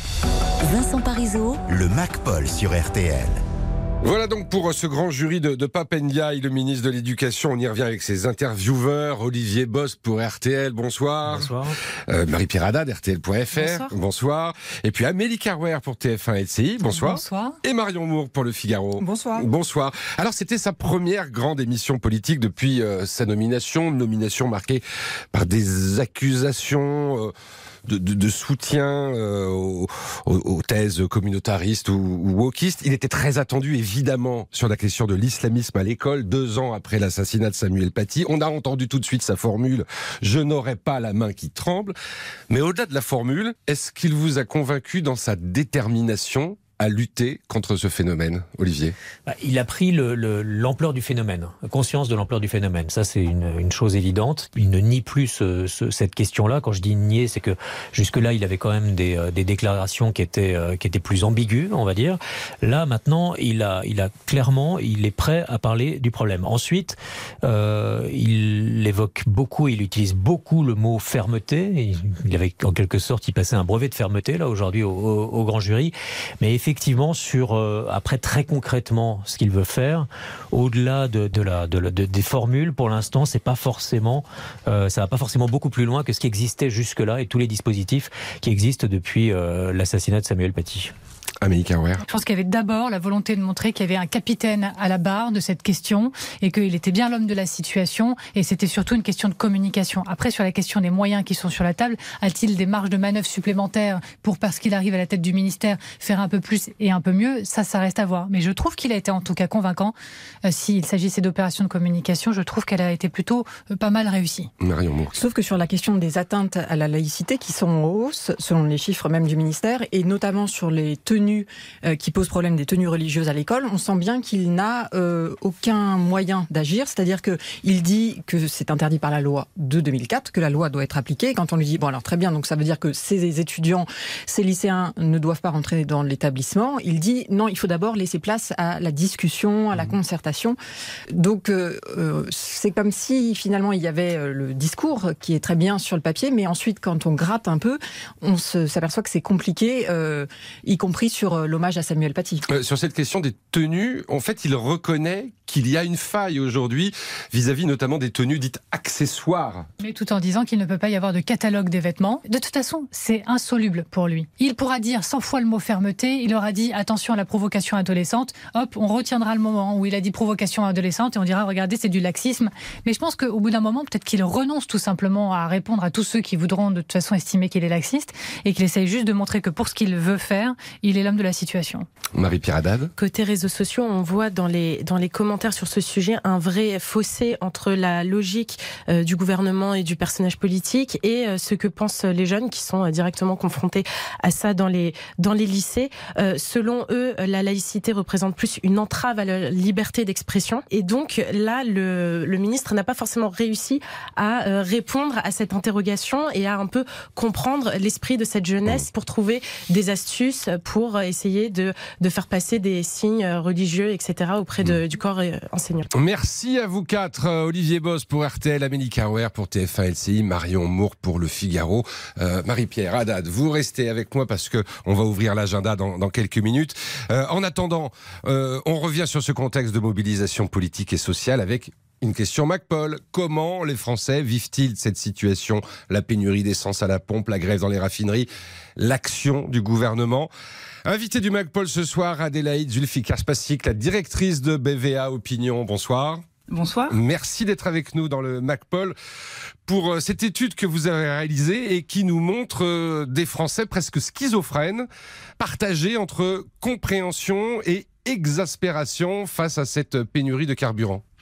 Vincent Parisot, le MacPol sur R T L. Voilà donc pour ce grand jury de, de Pape Ndiaye, le ministre de l'Éducation. On y revient avec ses intervieweurs. Olivier Bost pour R T L, bonsoir. Bonsoir. Euh, Marie-Pierre Haddad, R T L point F R, bonsoir. bonsoir. Et puis Amélie Carwer pour T F un L C I, bonsoir. Bonsoir. Et Marion Moore pour Le Figaro. Bonsoir. Bonsoir. Alors c'était sa première grande émission politique depuis euh, sa nomination, une nomination marquée par des accusations... Euh, De, de, de soutien euh, aux, aux thèses communautaristes ou, ou wokistes. Il était très attendu, évidemment, sur la question de l'islamisme à l'école, deux ans après l'assassinat de Samuel Paty. On a entendu tout de suite sa formule « Je n'aurai pas la main qui tremble ». Mais au-delà de la formule, est-ce qu'il vous a convaincu dans sa détermination à lutter contre ce phénomène, Olivier? Bah, il a pris le, le, l'ampleur du phénomène, conscience de l'ampleur du phénomène. Ça, c'est une, une chose évidente. Il ne nie plus ce, ce, cette question-là. Quand je dis nier, c'est que jusque-là, il avait quand même des, des déclarations qui étaient, qui étaient plus ambiguës, on va dire. Là, maintenant, il a, il a clairement, il est prêt à parler du problème. Ensuite, euh, il évoque beaucoup, il utilise beaucoup le mot fermeté. Il avait, en quelque sorte, il passait un brevet de fermeté, là, aujourd'hui, au, au, au grand jury. Mais effectivement, Effectivement, sur euh, après très concrètement ce qu'il veut faire, au-delà de, de la, de, de, des formules, pour l'instant, c'est pas forcément, euh, ça va pas forcément beaucoup plus loin que ce qui existait jusque-là et tous les dispositifs qui existent depuis euh, l'assassinat de Samuel Paty. Amélie Carwer. Je pense qu'il y avait d'abord la volonté de montrer qu'il y avait un capitaine à la barre de cette question et qu'il était bien l'homme de la situation et c'était surtout une question de communication. Après, sur la question des moyens qui sont sur la table, a-t-il des marges de manœuvre supplémentaires pour, parce qu'il arrive à la tête du ministère, faire un peu plus et un peu mieux? Ça, ça reste à voir. Mais je trouve qu'il a été en tout cas convaincant. Euh, s'il s'agissait d'opérations de communication, je trouve qu'elle a été plutôt euh, pas mal réussie. Marion Moore. Sauf que sur la question des atteintes à la laïcité qui sont en hausse, selon les chiffres même du ministère, et notamment sur les tenues qui pose problème des tenues religieuses à l'école, on sent bien qu'il n'a euh, aucun moyen d'agir, c'est-à-dire qu'il dit que c'est interdit par la loi de deux mille quatre, que la loi doit être appliquée. Quand on lui dit, bon alors très bien, donc ça veut dire que ces étudiants, ces lycéens ne doivent pas rentrer dans l'établissement, il dit non, il faut d'abord laisser place à la discussion, à la concertation. Donc euh, c'est comme si finalement il y avait le discours qui est très bien sur le papier, mais ensuite quand on gratte un peu, on se, s'aperçoit que c'est compliqué, euh, y compris sur l'hommage à Samuel Paty. Euh, sur cette question des tenues, en fait, il reconnaît qu'il y a une faille aujourd'hui vis-à-vis notamment des tenues dites accessoires. Mais tout en disant qu'il ne peut pas y avoir de catalogue des vêtements. De toute façon, c'est insoluble pour lui. Il pourra dire cent fois le mot fermeté, il aura dit attention à la provocation adolescente, hop, on retiendra le moment où il a dit provocation adolescente et on dira regardez, c'est du laxisme. Mais je pense qu'au bout d'un moment, peut-être qu'il renonce tout simplement à répondre à tous ceux qui voudront de toute façon estimer qu'il est laxiste et qu'il essaye juste de montrer que pour ce qu'il veut faire, il est l'homme de la situation. Marie-Pierre Haddad. Côté réseaux sociaux, on voit dans les, dans les commentaires sur ce sujet un vrai fossé entre la logique euh, du gouvernement et du personnage politique et euh, ce que pensent les jeunes qui sont euh, directement confrontés à ça dans les, dans les lycées. Euh, selon eux, la laïcité représente plus une entrave à la liberté d'expression. Et donc là, le, le ministre n'a pas forcément réussi à euh, répondre à cette interrogation et à un peu comprendre l'esprit de cette jeunesse pour trouver des astuces pour essayer de, de faire passer des signes religieux, et cetera auprès de, du corps enseignant. Merci à vous quatre. Olivier Bost pour R T L, Amélie Carwer pour T F un L C I, Marion Moore pour Le Figaro. Euh, Marie-Pierre Haddad, vous restez avec moi parce que on va ouvrir l'agenda dans, dans quelques minutes. Euh, en attendant, euh, on revient sur ce contexte de mobilisation politique et sociale avec une question MacPol. Comment les Français vivent-ils cette situation? La pénurie d'essence à la pompe, la grève dans les raffineries, l'action du gouvernement. Invité du MacPol ce soir, Adélaïde Zulfikar-Spasik, la directrice de B V A Opinion. Bonsoir. Bonsoir. Merci d'être avec nous dans le MacPol pour cette étude que vous avez réalisée et qui nous montre des Français presque schizophrènes, partagés entre compréhension et exaspération face à cette pénurie de carburant.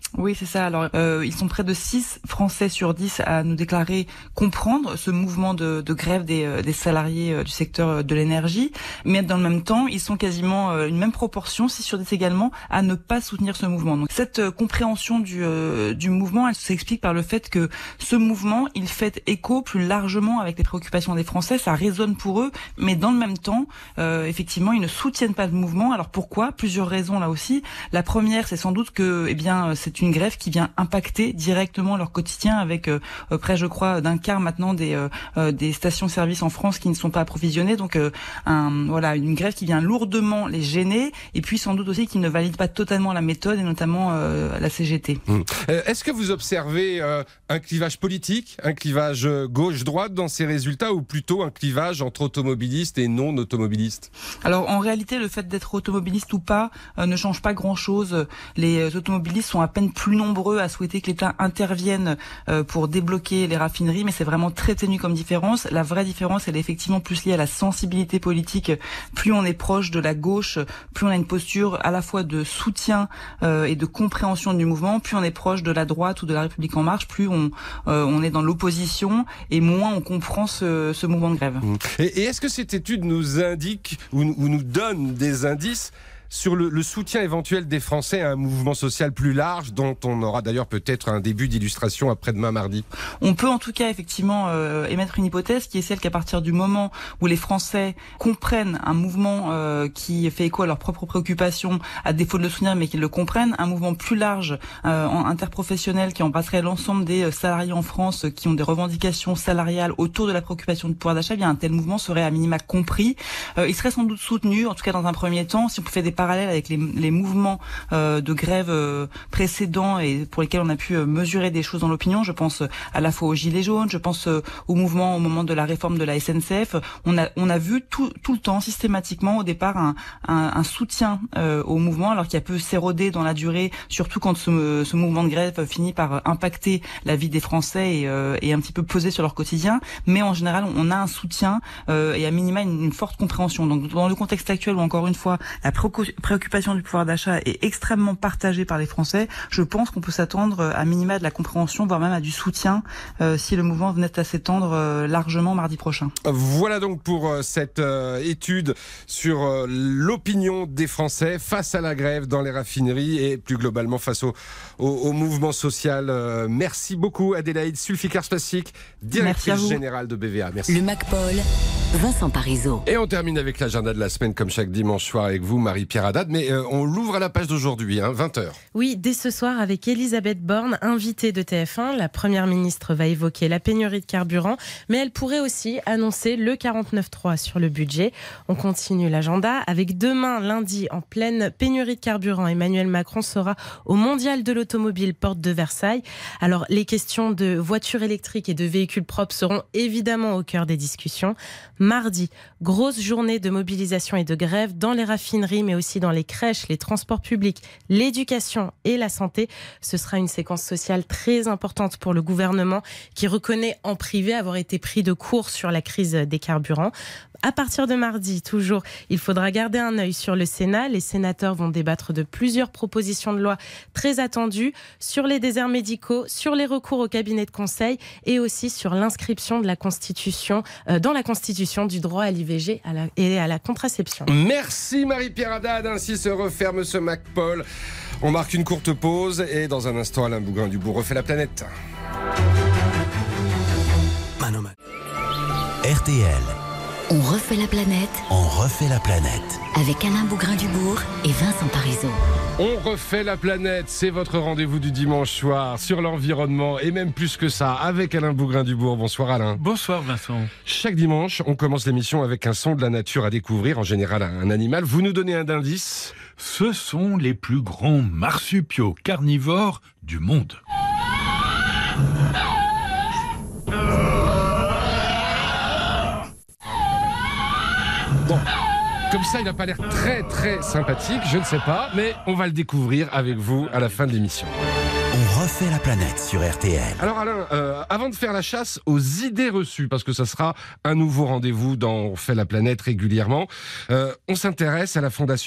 Oui, c'est ça. Alors, euh, ils sont près de six Français sur dix à nous déclarer comprendre ce mouvement de, de grève des, des salariés du secteur de l'énergie. Mais dans le même temps, ils sont quasiment une même proportion, six sur dix également, à ne pas soutenir ce mouvement. Donc, cette euh, compréhension du, euh, du mouvement, elle s'explique par le fait que ce mouvement, il fait écho plus largement avec les préoccupations des Français. Ça résonne pour eux, mais dans le même temps, euh, effectivement, ils ne soutiennent pas le mouvement. Alors pourquoi ? Plusieurs raisons là aussi. La première, c'est sans doute que, eh bien, c'est une grève qui vient impacter directement leur quotidien avec euh, près, je crois, d'un quart maintenant des euh, des stations-service en France qui ne sont pas approvisionnées. Donc, euh, un, voilà, une grève qui vient lourdement les gêner, et puis sans doute aussi qu'ils ne valident pas totalement la méthode et notamment euh, la C G T. Mmh. Euh, est-ce que vous observez euh, un clivage politique, un clivage gauche-droite dans ces résultats, ou plutôt un clivage entre automobilistes et non-automobilistes ? Alors, en réalité, le fait d'être automobiliste ou pas euh, ne change pas grand-chose. Les automobilistes sont à peine plus nombreux à souhaiter que l'État intervienne euh, pour débloquer les raffineries, mais c'est vraiment très ténu comme différence. La vraie différence, elle est effectivement plus liée à la sensibilité politique. Plus on est proche de la gauche, plus on a une posture à la fois de soutien euh, et de compréhension du mouvement, plus on est proche de la droite ou de la République en marche, plus on, euh, on est dans l'opposition et moins on comprend ce, ce mouvement de grève. Et, et est-ce que cette étude nous indique ou, ou nous donne des indices sur le, le soutien éventuel des Français à un mouvement social plus large, dont on aura d'ailleurs peut-être un début d'illustration après-demain mardi? On peut en tout cas effectivement euh, émettre une hypothèse qui est celle qu'à partir du moment où les Français comprennent un mouvement euh, qui fait écho à leurs propres préoccupations, à défaut de le soutenir mais qu'ils le comprennent, un mouvement plus large, euh, interprofessionnel, qui embrasserait l'ensemble des salariés en France qui ont des revendications salariales autour de la préoccupation du pouvoir d'achat, bien un tel mouvement serait à minima compris. Euh, il serait sans doute soutenu, en tout cas dans un premier temps, si on fait des parallèle avec les, les mouvements euh, de grève euh, précédents et pour lesquels on a pu euh, mesurer des choses dans l'opinion. Je pense euh, à la fois aux Gilets jaunes, je pense euh, au mouvement au moment de la réforme de la S N C F. On a, on a vu tout, tout le temps, systématiquement, au départ, un, un, un soutien euh, au mouvement, alors qu'il a peu s'éroder dans la durée, surtout quand ce, ce mouvement de grève finit par impacter la vie des Français et, euh, et un petit peu peser sur leur quotidien. Mais en général, on a un soutien euh, et à minima une, une forte compréhension. Donc dans le contexte actuel où, encore une fois, la préoccupation préoccupation du pouvoir d'achat est extrêmement partagée par les Français, je pense qu'on peut s'attendre à minima de la compréhension, voire même à du soutien euh, si le mouvement venait à s'étendre euh, largement mardi prochain. Voilà donc pour euh, cette euh, étude sur euh, l'opinion des Français face à la grève dans les raffineries et plus globalement face au, au, au mouvement social. Euh, merci beaucoup Adélaïde Sulfikar-Spasik, directrice générale de B V A. Merci. Le MacPaul, Vincent Parisot. Et on termine avec l'agenda de la semaine comme chaque dimanche soir avec vous, Marie-Pierre Haddad, mais euh, on l'ouvre à la page d'aujourd'hui, hein, vingt heures. Oui, dès ce soir avec Elisabeth Borne, invitée de T F un. La Première ministre va évoquer la pénurie de carburant, mais elle pourrait aussi annoncer le quarante-neuf trois sur le budget. On continue l'agenda avec demain, lundi, en pleine pénurie de carburant. Emmanuel Macron sera au Mondial de l'automobile, porte de Versailles. Alors, les questions de voitures électriques et de véhicules propres seront évidemment au cœur des discussions. Mardi, grosse journée de mobilisation et de grève dans les raffineries, mais aussi dans les crèches, les transports publics, l'éducation et la santé. Ce sera une séquence sociale très importante pour le gouvernement qui reconnaît en privé avoir été pris de court sur la crise des carburants. À partir de mardi, toujours, il faudra garder un œil sur le Sénat. Les sénateurs vont débattre de plusieurs propositions de loi très attendues sur les déserts médicaux, sur les recours au cabinet de conseil et aussi sur l'inscription de la Constitution, euh, dans la Constitution du droit à l'I V G à la, et à la contraception. Merci Marie-Pierre Haddad, ainsi se referme ce MacPaul. On marque une courte pause et dans un instant, Alain Bougrain-Dubourg refait la planète. R T L. On refait la planète. On refait la planète. Avec Alain Bougrain-Dubourg et Vincent Parisot. On refait la planète, c'est votre rendez-vous du dimanche soir sur l'environnement et même plus que ça avec Alain Bougrain-Dubourg. Bonsoir Alain. Bonsoir Vincent. Chaque dimanche, on commence l'émission avec un son de la nature à découvrir, en général un animal. Vous nous donnez un indice? Ce sont les plus grands marsupiaux carnivores du monde. Bon, comme ça, il n'a pas l'air très très sympathique, je ne sais pas, mais on va le découvrir avec vous à la fin de l'émission. On refait la planète sur R T L. Alors Alain, euh, avant de faire la chasse aux idées reçues, parce que ça sera un nouveau rendez-vous dans On refait la planète régulièrement, euh, on s'intéresse à la fondation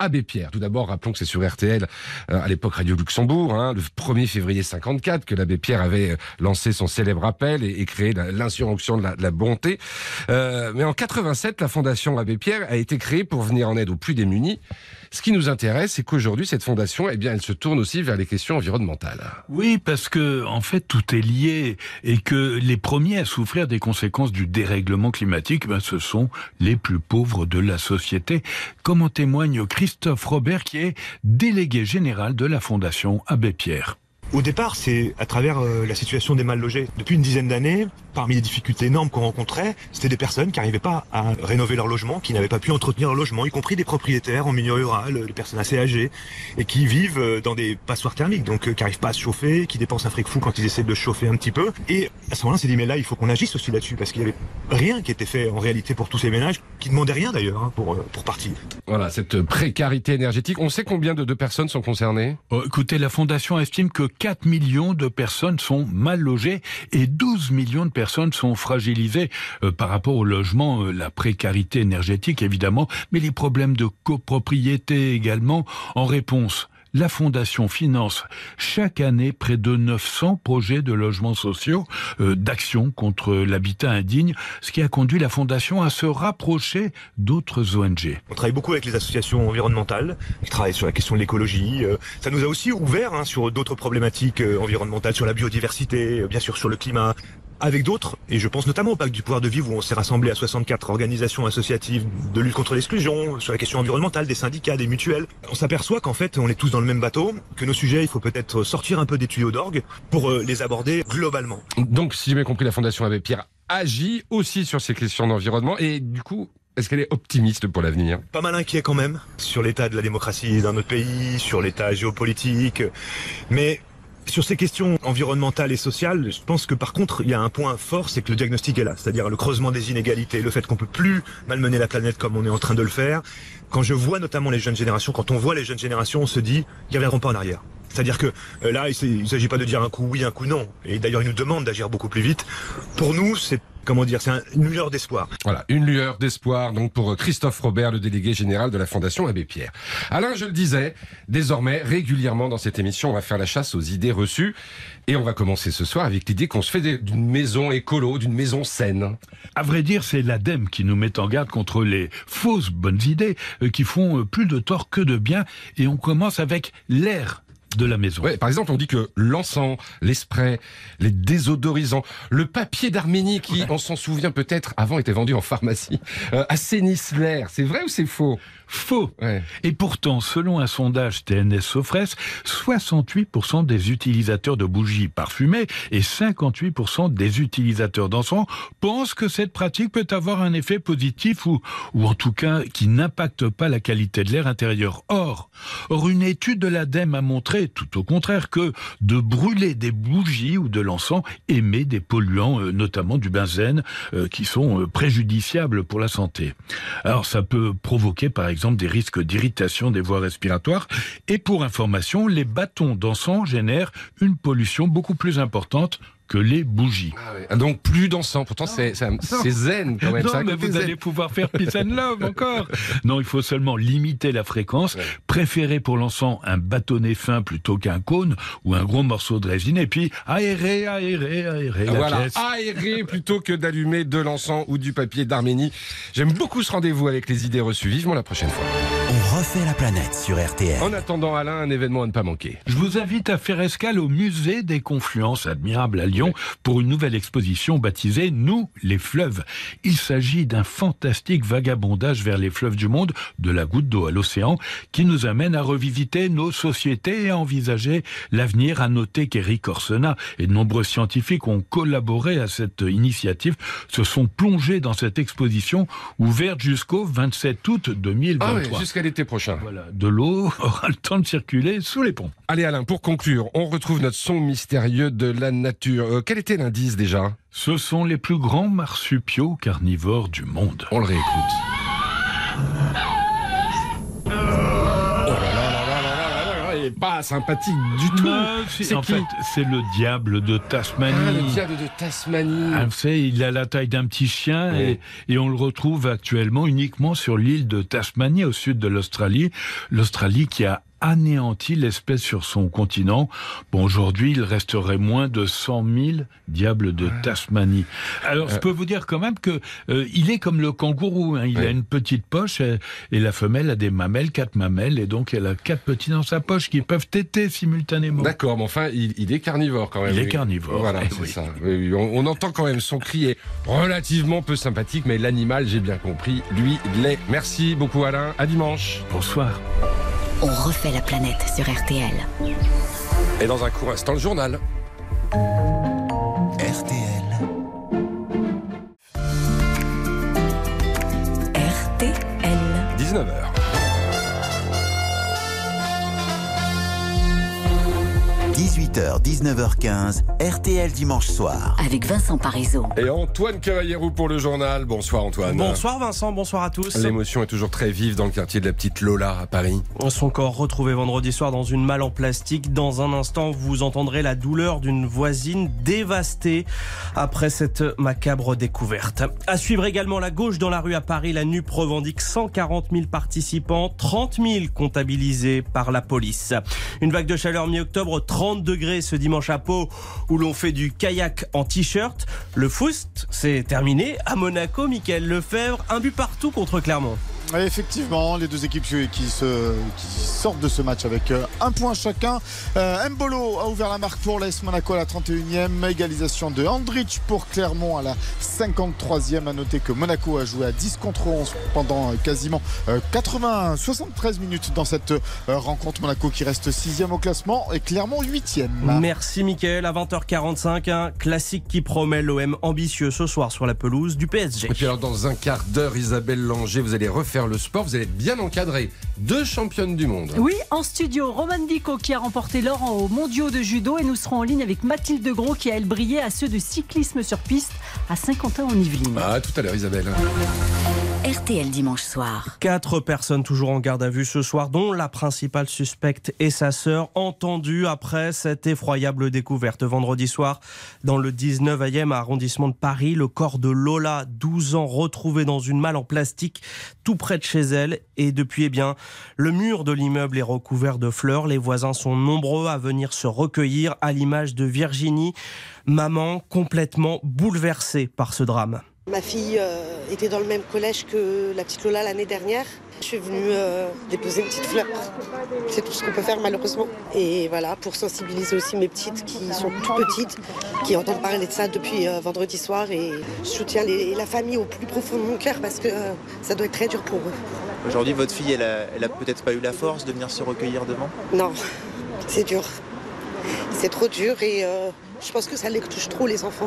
Abbé Pierre. Tout d'abord, rappelons que c'est sur R T L, euh, à l'époque Radio Luxembourg, hein, le premier février cinquante-quatre, que l'abbé Pierre avait lancé son célèbre appel et, et créé la, l'insurrection de la, de la bonté. Euh, mais en quatre-vingt-sept, la Fondation Abbé Pierre a été créée pour venir en aide aux plus démunis. Ce qui nous intéresse, c'est qu'aujourd'hui, cette fondation, eh bien, elle se tourne aussi vers les questions environnementales. Oui, parce que, en fait, tout est lié et que les premiers à souffrir des conséquences du dérèglement climatique, ben, ce sont les plus pauvres de la société, comme en témoigne Christophe Robert, qui est délégué général de la Fondation Abbé Pierre. Au départ, c'est à travers euh, la situation des mal logés. Depuis une dizaine d'années, parmi les difficultés énormes qu'on rencontrait, c'était des personnes qui n'arrivaient pas à rénover leur logement, qui n'avaient pas pu entretenir leur logement, y compris des propriétaires en milieu rural, des personnes assez âgées, et qui vivent dans des passoires thermiques, donc euh, qui n'arrivent pas à se chauffer, qui dépensent un fric fou quand ils essaient de se chauffer un petit peu. Et à ce moment-là, on s'est dit, mais là, il faut qu'on agisse aussi là-dessus, parce qu'il n'y avait rien qui était fait en réalité pour tous ces ménages, qui ne demandaient rien d'ailleurs, hein, pour, pour partir. Voilà, cette précarité énergétique. On sait combien de, de personnes sont concernées ? Oh, écoutez, la Fondation estime que quatre millions de personnes sont mal logées et douze millions de personnes sont fragilisées euh, par rapport au logement, euh, la précarité énergétique évidemment, mais les problèmes de copropriété également. En réponse, la Fondation finance chaque année près de neuf cents projets de logements sociaux, euh, d'action contre l'habitat indigne, ce qui a conduit la Fondation à se rapprocher d'autres O N G. On travaille beaucoup avec les associations environnementales, qui travaillent sur la question de l'écologie. Euh, ça nous a aussi ouvert hein, sur d'autres problématiques euh, environnementales, sur la biodiversité, euh, bien sûr sur le climat. Avec d'autres, et je pense notamment au Pacte du pouvoir de vivre où on s'est rassemblé à soixante-quatre organisations associatives de lutte contre l'exclusion, sur la question environnementale, des syndicats, des mutuelles. On s'aperçoit qu'en fait, on est tous dans le même bateau, que nos sujets, il faut peut-être sortir un peu des tuyaux d'orgue pour euh, les aborder globalement. Donc, si j'ai bien compris, la Fondation Abbé Pierre agit aussi sur ces questions d'environnement, et du coup, est-ce qu'elle est optimiste pour l'avenir ? Pas mal inquiet quand même, sur l'état de la démocratie dans notre pays, sur l'état géopolitique, mais... Sur ces questions environnementales et sociales, je pense que par contre, il y a un point fort, c'est que le diagnostic est là. C'est-à-dire le creusement des inégalités, le fait qu'on peut plus malmener la planète comme on est en train de le faire. Quand je vois notamment les jeunes générations, quand on voit les jeunes générations, on se dit, ils ne reviendront pas en arrière. C'est-à-dire que euh, là, il ne s'agit pas de dire un coup oui, un coup non. Et d'ailleurs, ils nous demandent d'agir beaucoup plus vite. Pour nous, c'est Comment dire, c'est un, une lueur d'espoir. Voilà, une lueur d'espoir donc pour Christophe Robert, le délégué général de la Fondation Abbé Pierre. Alain, je le disais, désormais, régulièrement dans cette émission, on va faire la chasse aux idées reçues. Et on va commencer ce soir avec l'idée qu'on se fait d'une maison écolo, d'une maison saine. À vrai dire, c'est l'ADEME qui nous met en garde contre les fausses bonnes idées euh, qui font plus de tort que de bien. Et on commence avec l'air de la maison. Ouais, par exemple, on dit que l'encens, les sprays, les désodorisants, le papier d'Arménie qui, ouais. on s'en souvient peut-être, avant était vendu en pharmacie, euh, assainissent l'air. C'est vrai ou c'est faux ? Faux. Ouais. Et pourtant, selon un sondage T N S Sofres, soixante-huit pour cent des utilisateurs de bougies parfumées et cinquante-huit pour cent des utilisateurs d'encens pensent que cette pratique peut avoir un effet positif ou, ou en tout cas qui n'impacte pas la qualité de l'air intérieur. Or, or une étude de l'ADEME a montré, tout au contraire, que de brûler des bougies ou de l'encens émet des polluants, euh, notamment du benzène, euh, qui sont euh, préjudiciables pour la santé. Alors, ça peut provoquer, par exemple, des risques d'irritation des voies respiratoires. Et pour information, les bâtons d'encens génèrent une pollution beaucoup plus importante que les bougies. Ah ouais. Donc plus d'encens. Pourtant, c'est, c'est, c'est zen quand même. Non, ça mais vous zen. allez pouvoir faire peace and love encore. Non, il faut seulement limiter la fréquence. Ouais. Préférer pour l'encens un bâtonnet fin plutôt qu'un cône ou un gros morceau de résine. Et puis aérer, aérer, aérer la voilà, pièce. Aérer plutôt que d'allumer de l'encens ou du papier d'Arménie. J'aime beaucoup ce rendez-vous avec les idées reçues. Vivement la prochaine fois. On refait la planète sur R T L. En attendant, Alain, un événement à ne pas manquer. Je vous invite à faire escale au musée des Confluences, admirable à Lyon, pour une nouvelle exposition baptisée « Nous, les fleuves ». Il s'agit d'un fantastique vagabondage vers les fleuves du monde, de la goutte d'eau à l'océan, qui nous amène à revisiter nos sociétés et à envisager l'avenir. À noter qu'Éric Orsena et de nombreux scientifiques ont collaboré à cette initiative, se sont plongés dans cette exposition ouverte jusqu'au vingt-sept août deux mille vingt-trois. Ah oui, jusqu'à l'été prochain. Voilà, de l'eau aura le temps de circuler sous les ponts. Allez Alain, pour conclure, on retrouve notre son mystérieux de la nature. Euh, quel était l'indice déjà ? Ce sont les plus grands marsupiaux carnivores du monde. On le réécoute. pas sympathique du tout. Non, c'est, c'est en qui fait, c'est le diable de Tasmanie. Ah, le diable de Tasmanie. Ah, vous savez, il a la taille d'un petit chien oui. et, et on le retrouve actuellement uniquement sur l'île de Tasmanie, au sud de l'Australie. L'Australie qui a anéanti l'espèce sur son continent. Bon, aujourd'hui, il resterait moins de cent mille diables de Tasmanie. Alors, je peux vous dire quand même que euh, il est comme le kangourou. Hein. Il ouais. a une petite poche et, et la femelle a des mamelles, quatre mamelles, et donc elle a quatre petits dans sa poche qui peuvent téter simultanément. D'accord, mais enfin, il, il est carnivore quand même. Il oui. est carnivore. Voilà, eh c'est oui. ça. Oui, on, on entend quand même son cri est relativement peu sympathique, mais l'animal, j'ai bien compris, lui, l'est. Merci beaucoup Alain. À dimanche. Bonsoir. On refait la planète sur R T L. Et dans un court instant, le journal. R T L. R T L. dix-neuf heures. dix-huit heures, dix-neuf heures quinze, R T L dimanche soir. Avec Vincent Parisot. Et Antoine Cavallero pour le journal. Bonsoir Antoine. Bonsoir Vincent, bonsoir à tous. L'émotion est toujours très vive dans le quartier de la petite Lola à Paris. Son corps retrouvé vendredi soir dans une malle en plastique. Dans un instant, vous entendrez la douleur d'une voisine dévastée après cette macabre découverte. À suivre également la gauche dans la rue à Paris. La N U P revendique cent quarante mille participants, trente mille comptabilisés par la police. Une vague de chaleur mi-octobre, trente degrés ce dimanche à Pau où l'on fait du kayak en t-shirt. Le foot, c'est terminé. À Monaco, Mickaël Lefebvre, un but partout contre Clermont. Et effectivement, les deux équipes qui, se, qui sortent de ce match avec un point chacun. Euh, Mbolo a ouvert la marque pour l'A S Monaco à la trente et unième. Égalisation de Andrich pour Clermont à la cinquante-troisième. À noter que Monaco a joué à dix contre onze pendant quasiment quatre-vingts, soixante-treize minutes dans cette rencontre. Monaco qui reste sixième au classement et Clermont huitième. Merci Mickaël. À vingt heures quarante-cinq, un classique qui promet l'O M ambitieux ce soir sur la pelouse du P S G. Et puis alors dans un quart d'heure, Isabelle Langer, vous allez refaire le sport, vous allez être bien encadré. Deux championnes du monde. Oui, en studio, Romane Vico qui a remporté l'or aux mondiaux de judo et nous serons en ligne avec Mathilde Gros qui a elle brillé à ceux de cyclisme sur piste à Saint-Quentin-en-Yvelines. Ah, tout à l'heure Isabelle. R T L dimanche soir. Quatre personnes toujours en garde à vue ce soir, dont la principale suspecte et sa sœur, entendues après cette effroyable découverte vendredi soir dans le dix-neuvième arrondissement de Paris. Le corps de Lola, douze ans, retrouvé dans une malle en plastique tout près de chez elle. Et depuis, eh bien, le mur de l'immeuble est recouvert de fleurs. Les voisins sont nombreux à venir se recueillir, à l'image de Virginie, maman complètement bouleversée par ce drame. Ma fille euh, était dans le même collège que la petite Lola l'année dernière. Je suis venue euh, déposer une petite fleur. C'est tout ce qu'on peut faire malheureusement. Et voilà, pour sensibiliser aussi mes petites qui sont tout petites, qui entendent parler de ça depuis euh, vendredi soir. Et je soutiens les, la famille au plus profond de mon cœur parce que euh, ça doit être très dur pour eux. Aujourd'hui, votre fille, elle a, elle a peut-être pas eu la force de venir se recueillir devant ? Non, c'est dur. C'est trop dur et euh, je pense que ça les touche trop les enfants.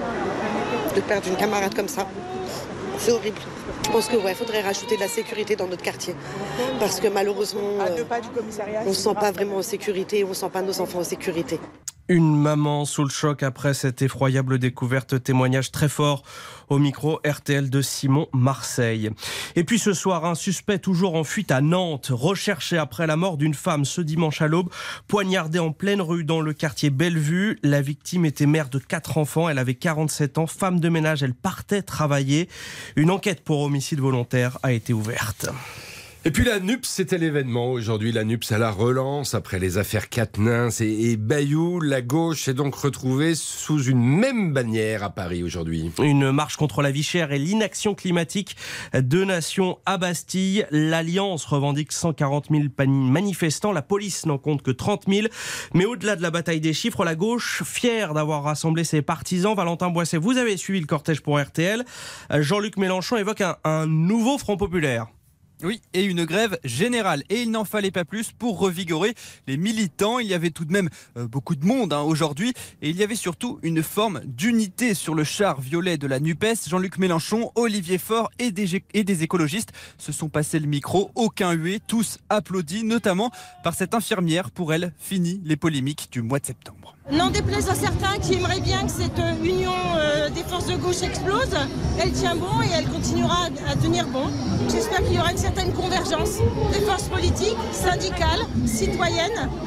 De perdre une camarade comme ça, c'est horrible. Je pense que ouais, faudrait rajouter de la sécurité dans notre quartier, parce que malheureusement, euh, on ne se sent pas vraiment en sécurité, on ne sent pas nos enfants en sécurité. Une maman sous le choc après cette effroyable découverte, témoignage très fort au micro R T L de Simon Marseille. Et puis ce soir, un suspect toujours en fuite à Nantes, recherché après la mort d'une femme ce dimanche à l'aube, poignardée en pleine rue dans le quartier Bellevue. La victime était mère de quatre enfants, elle avait quarante-sept ans, femme de ménage, elle partait travailler. Une enquête pour homicide volontaire a été ouverte. Et puis la N U P, c'était l'événement. Aujourd'hui, la N U P, ça la relance. Après les affaires Quatennens et, et Bayou, la gauche s'est donc retrouvée sous une même bannière à Paris aujourd'hui. Une marche contre la vie chère et l'inaction climatique. Deux nations à Bastille. L'Alliance revendique cent quarante mille manifestants. La police n'en compte que trente mille. Mais au-delà de la bataille des chiffres, la gauche, fière d'avoir rassemblé ses partisans. Valentin Boisset, vous avez suivi le cortège pour R T L. Jean-Luc Mélenchon évoque un, un nouveau Front populaire. Oui, et une grève générale. Et il n'en fallait pas plus pour revigorer les militants. Il y avait tout de même euh, beaucoup de monde hein, aujourd'hui. Et il y avait surtout une forme d'unité sur le char violet de la NUPES. Jean-Luc Mélenchon, Olivier Faure et des, et des écologistes se sont passés le micro. Aucun hué, tous applaudis, notamment par cette infirmière. Pour elle, fini les polémiques du mois de septembre. N'en déplaise à certains qui aimeraient bien que cette union euh, des forces de gauche explose, elle tient bon et elle continuera à tenir bon. J'espère qu'il y aura une certaine convergence des forces politiques, syndicales, citoyennes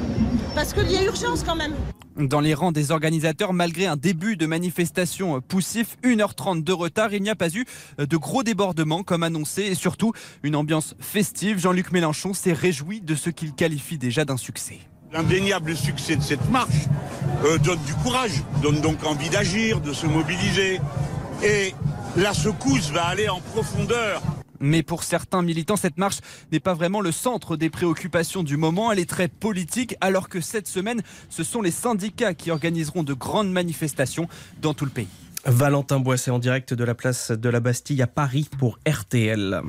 parce qu'il y a urgence quand même. Dans les rangs des organisateurs, malgré un début de manifestation poussif, une heure trente de retard, il n'y a pas eu de gros débordements comme annoncé et surtout une ambiance festive. Jean-Luc Mélenchon s'est réjoui de ce qu'il qualifie déjà d'un succès. L'indéniable succès de cette marche euh, donne du courage, donne donc envie d'agir, de se mobiliser. Et la secousse va aller en profondeur. Mais pour certains militants, cette marche n'est pas vraiment le centre des préoccupations du moment. Elle est très politique, alors que cette semaine, ce sont les syndicats qui organiseront de grandes manifestations dans tout le pays. Valentin Boisset en direct de la place de la Bastille à Paris pour R T L.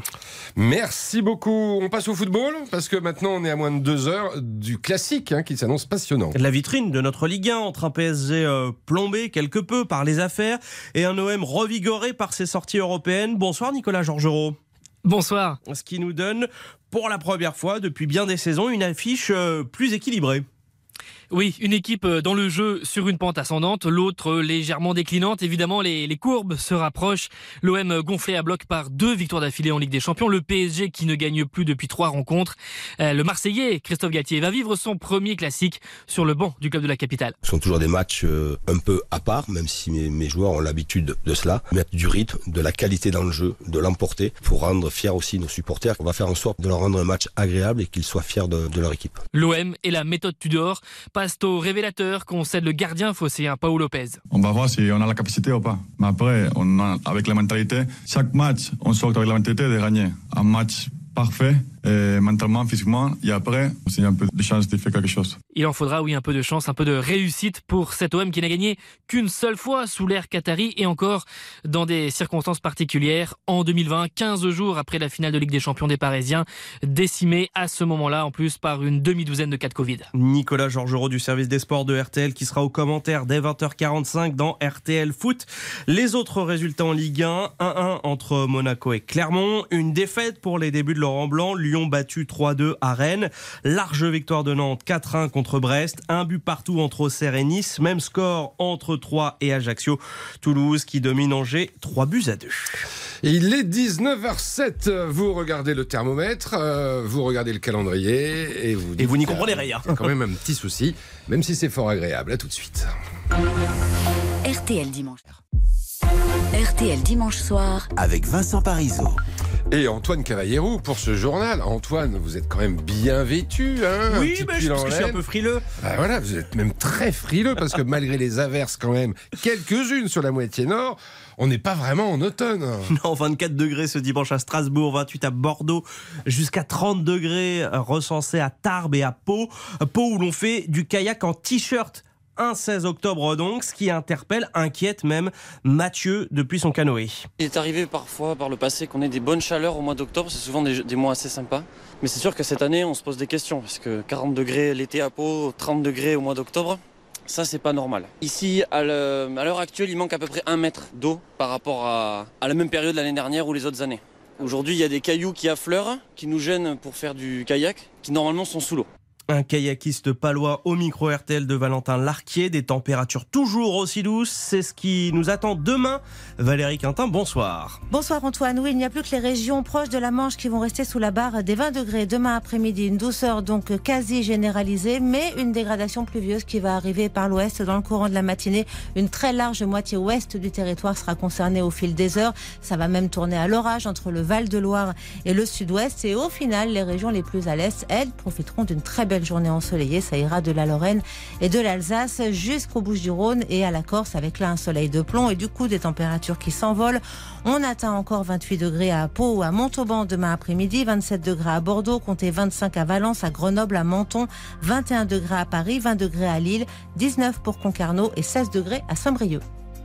Merci beaucoup. On passe au football parce que maintenant on est à moins de deux heures du classique hein, qui s'annonce passionnant. La vitrine de notre Ligue un entre un P S G euh, plombé quelque peu par les affaires et un O M revigoré par ses sorties européennes. Bonsoir Nicolas Georgerot. Bonsoir. Ce qui nous donne pour la première fois depuis bien des saisons une affiche euh, plus équilibrée. Oui, une équipe dans le jeu sur une pente ascendante, l'autre légèrement déclinante. Évidemment, les, les courbes se rapprochent. L'O M gonflé à bloc par deux victoires d'affilée en Ligue des Champions. Le P S G qui ne gagne plus depuis trois rencontres. Euh, le Marseillais, Christophe Galtier, va vivre son premier classique sur le banc du club de la capitale. Ce sont toujours des matchs euh, un peu à part, même si mes, mes joueurs ont l'habitude de cela. Mettre du rythme, de la qualité dans le jeu, de l'emporter pour rendre fiers aussi nos supporters. On va faire en sorte de leur rendre un match agréable et qu'ils soient fiers de, de leur équipe. L'O M et la méthode Tudor passent au révélateur concède le gardien phocéen Pau Lopez. On va voir si on a la capacité ou pas. Mais après, on a, avec la mentalité, chaque match, on sort avec la mentalité de gagner. Un match parfait, et mentalement, physiquement, et après, il y a un peu de chance de faire quelque chose. Il en faudra, oui, un peu de chance, un peu de réussite pour cet O M qui n'a gagné qu'une seule fois sous l'ère qatari et encore dans des circonstances particulières. En deux mille vingt, quinze jours après la finale de Ligue des Champions des Parisiens, décimés à ce moment-là, en plus, par une demi-douzaine de cas de Covid. Nicolas Georgerot du service des sports de R T L qui sera au commentaire dès vingt heures quarante-cinq dans R T L Foot. Les autres résultats en Ligue un, un un entre Monaco et Clermont, une défaite pour les débuts de Laurent Blanc, Lyon battu trois deux à Rennes, large victoire de Nantes quatre un contre Brest, un but partout entre Auxerre et Nice, même score entre Troyes et Ajaccio, Toulouse qui domine Angers trois buts à deux. Il est dix-neuf heures sept, vous regardez le thermomètre, euh, vous regardez le calendrier et vous, et vous n'y comprenez rien. Il y a quand même un petit souci, même si c'est fort agréable. À tout de suite. R T L dimanche. R T L dimanche soir avec Vincent Parisot. Et Antoine Cavallero pour ce journal. Antoine, vous êtes quand même bien vêtu, hein? Oui, mais je pense que je suis un peu frileux. Bah voilà, vous êtes même très frileux parce que malgré les averses quand même, quelques-unes sur la moitié nord, on n'est pas vraiment en automne. Non, vingt-quatre degrés ce dimanche à Strasbourg, vingt-huit à Bordeaux, jusqu'à trente degrés recensés à Tarbes et à Pau. Pau où l'on fait du kayak en t-shirt. Un seize octobre donc, ce qui interpelle, inquiète même Mathieu depuis son canoë. Il est arrivé parfois par le passé qu'on ait des bonnes chaleurs au mois d'octobre, c'est souvent des, des mois assez sympas. Mais c'est sûr que cette année on se pose des questions, parce que quarante degrés l'été à Pau, trente degrés au mois d'octobre, ça c'est pas normal. Ici, à l'heure actuelle, il manque à peu près un mètre d'eau par rapport à, à la même période l'année dernière ou les autres années. Aujourd'hui, il y a des cailloux qui affleurent, qui nous gênent pour faire du kayak, qui normalement sont sous l'eau. Un kayakiste palois au micro R T L de Valentin Larquier, des températures toujours aussi douces, c'est ce qui nous attend demain. Valérie Quintin, bonsoir. Bonsoir Antoine, oui, il n'y a plus que les régions proches de la Manche qui vont rester sous la barre des vingt degrés demain après-midi, une douceur donc quasi généralisée, mais une dégradation pluvieuse qui va arriver par l'ouest dans le courant de la matinée. Une très large moitié ouest du territoire sera concernée au fil des heures, ça va même tourner à l'orage entre le Val-de-Loire et le sud-ouest, et au final, les régions les plus à l'est, elles, profiteront d'une très belle journée ensoleillée. Ça ira de la Lorraine et de l'Alsace jusqu'aux Bouches-du-Rhône et à la Corse, avec là un soleil de plomb et du coup des températures qui s'envolent. On atteint encore vingt-huit degrés à Pau ou à Montauban demain après-midi, vingt-sept degrés à Bordeaux, comptez vingt-cinq à Valence, à Grenoble, à Menton, vingt et un degrés à Paris, vingt degrés à Lille, dix-neuf pour Concarneau et seize degrés à Saint-Brieuc.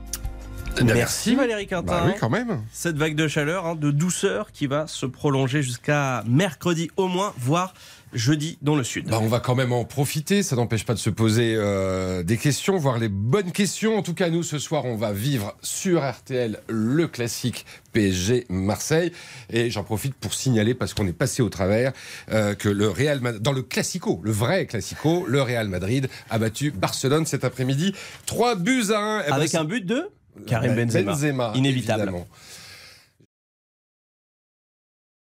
Merci, Merci Valérie Quintin. Bah oui, quand même. Cette vague de chaleur, hein, de douceur qui va se prolonger jusqu'à mercredi au moins, voire jeudi dans le sud. Bah on va quand même en profiter, ça n'empêche pas de se poser euh, des questions, voire les bonnes questions. En tout cas, nous, ce soir, on va vivre sur R T L le classique P S G Marseille. Et j'en profite pour signaler, parce qu'on est passé au travers, euh, que le Real Madrid, dans le classico, le vrai classico, le Real Madrid a battu Barcelone cet après-midi. trois buts à un. Avec ben, un but de Karim Benzema. Benzema, inévitable. Évidemment.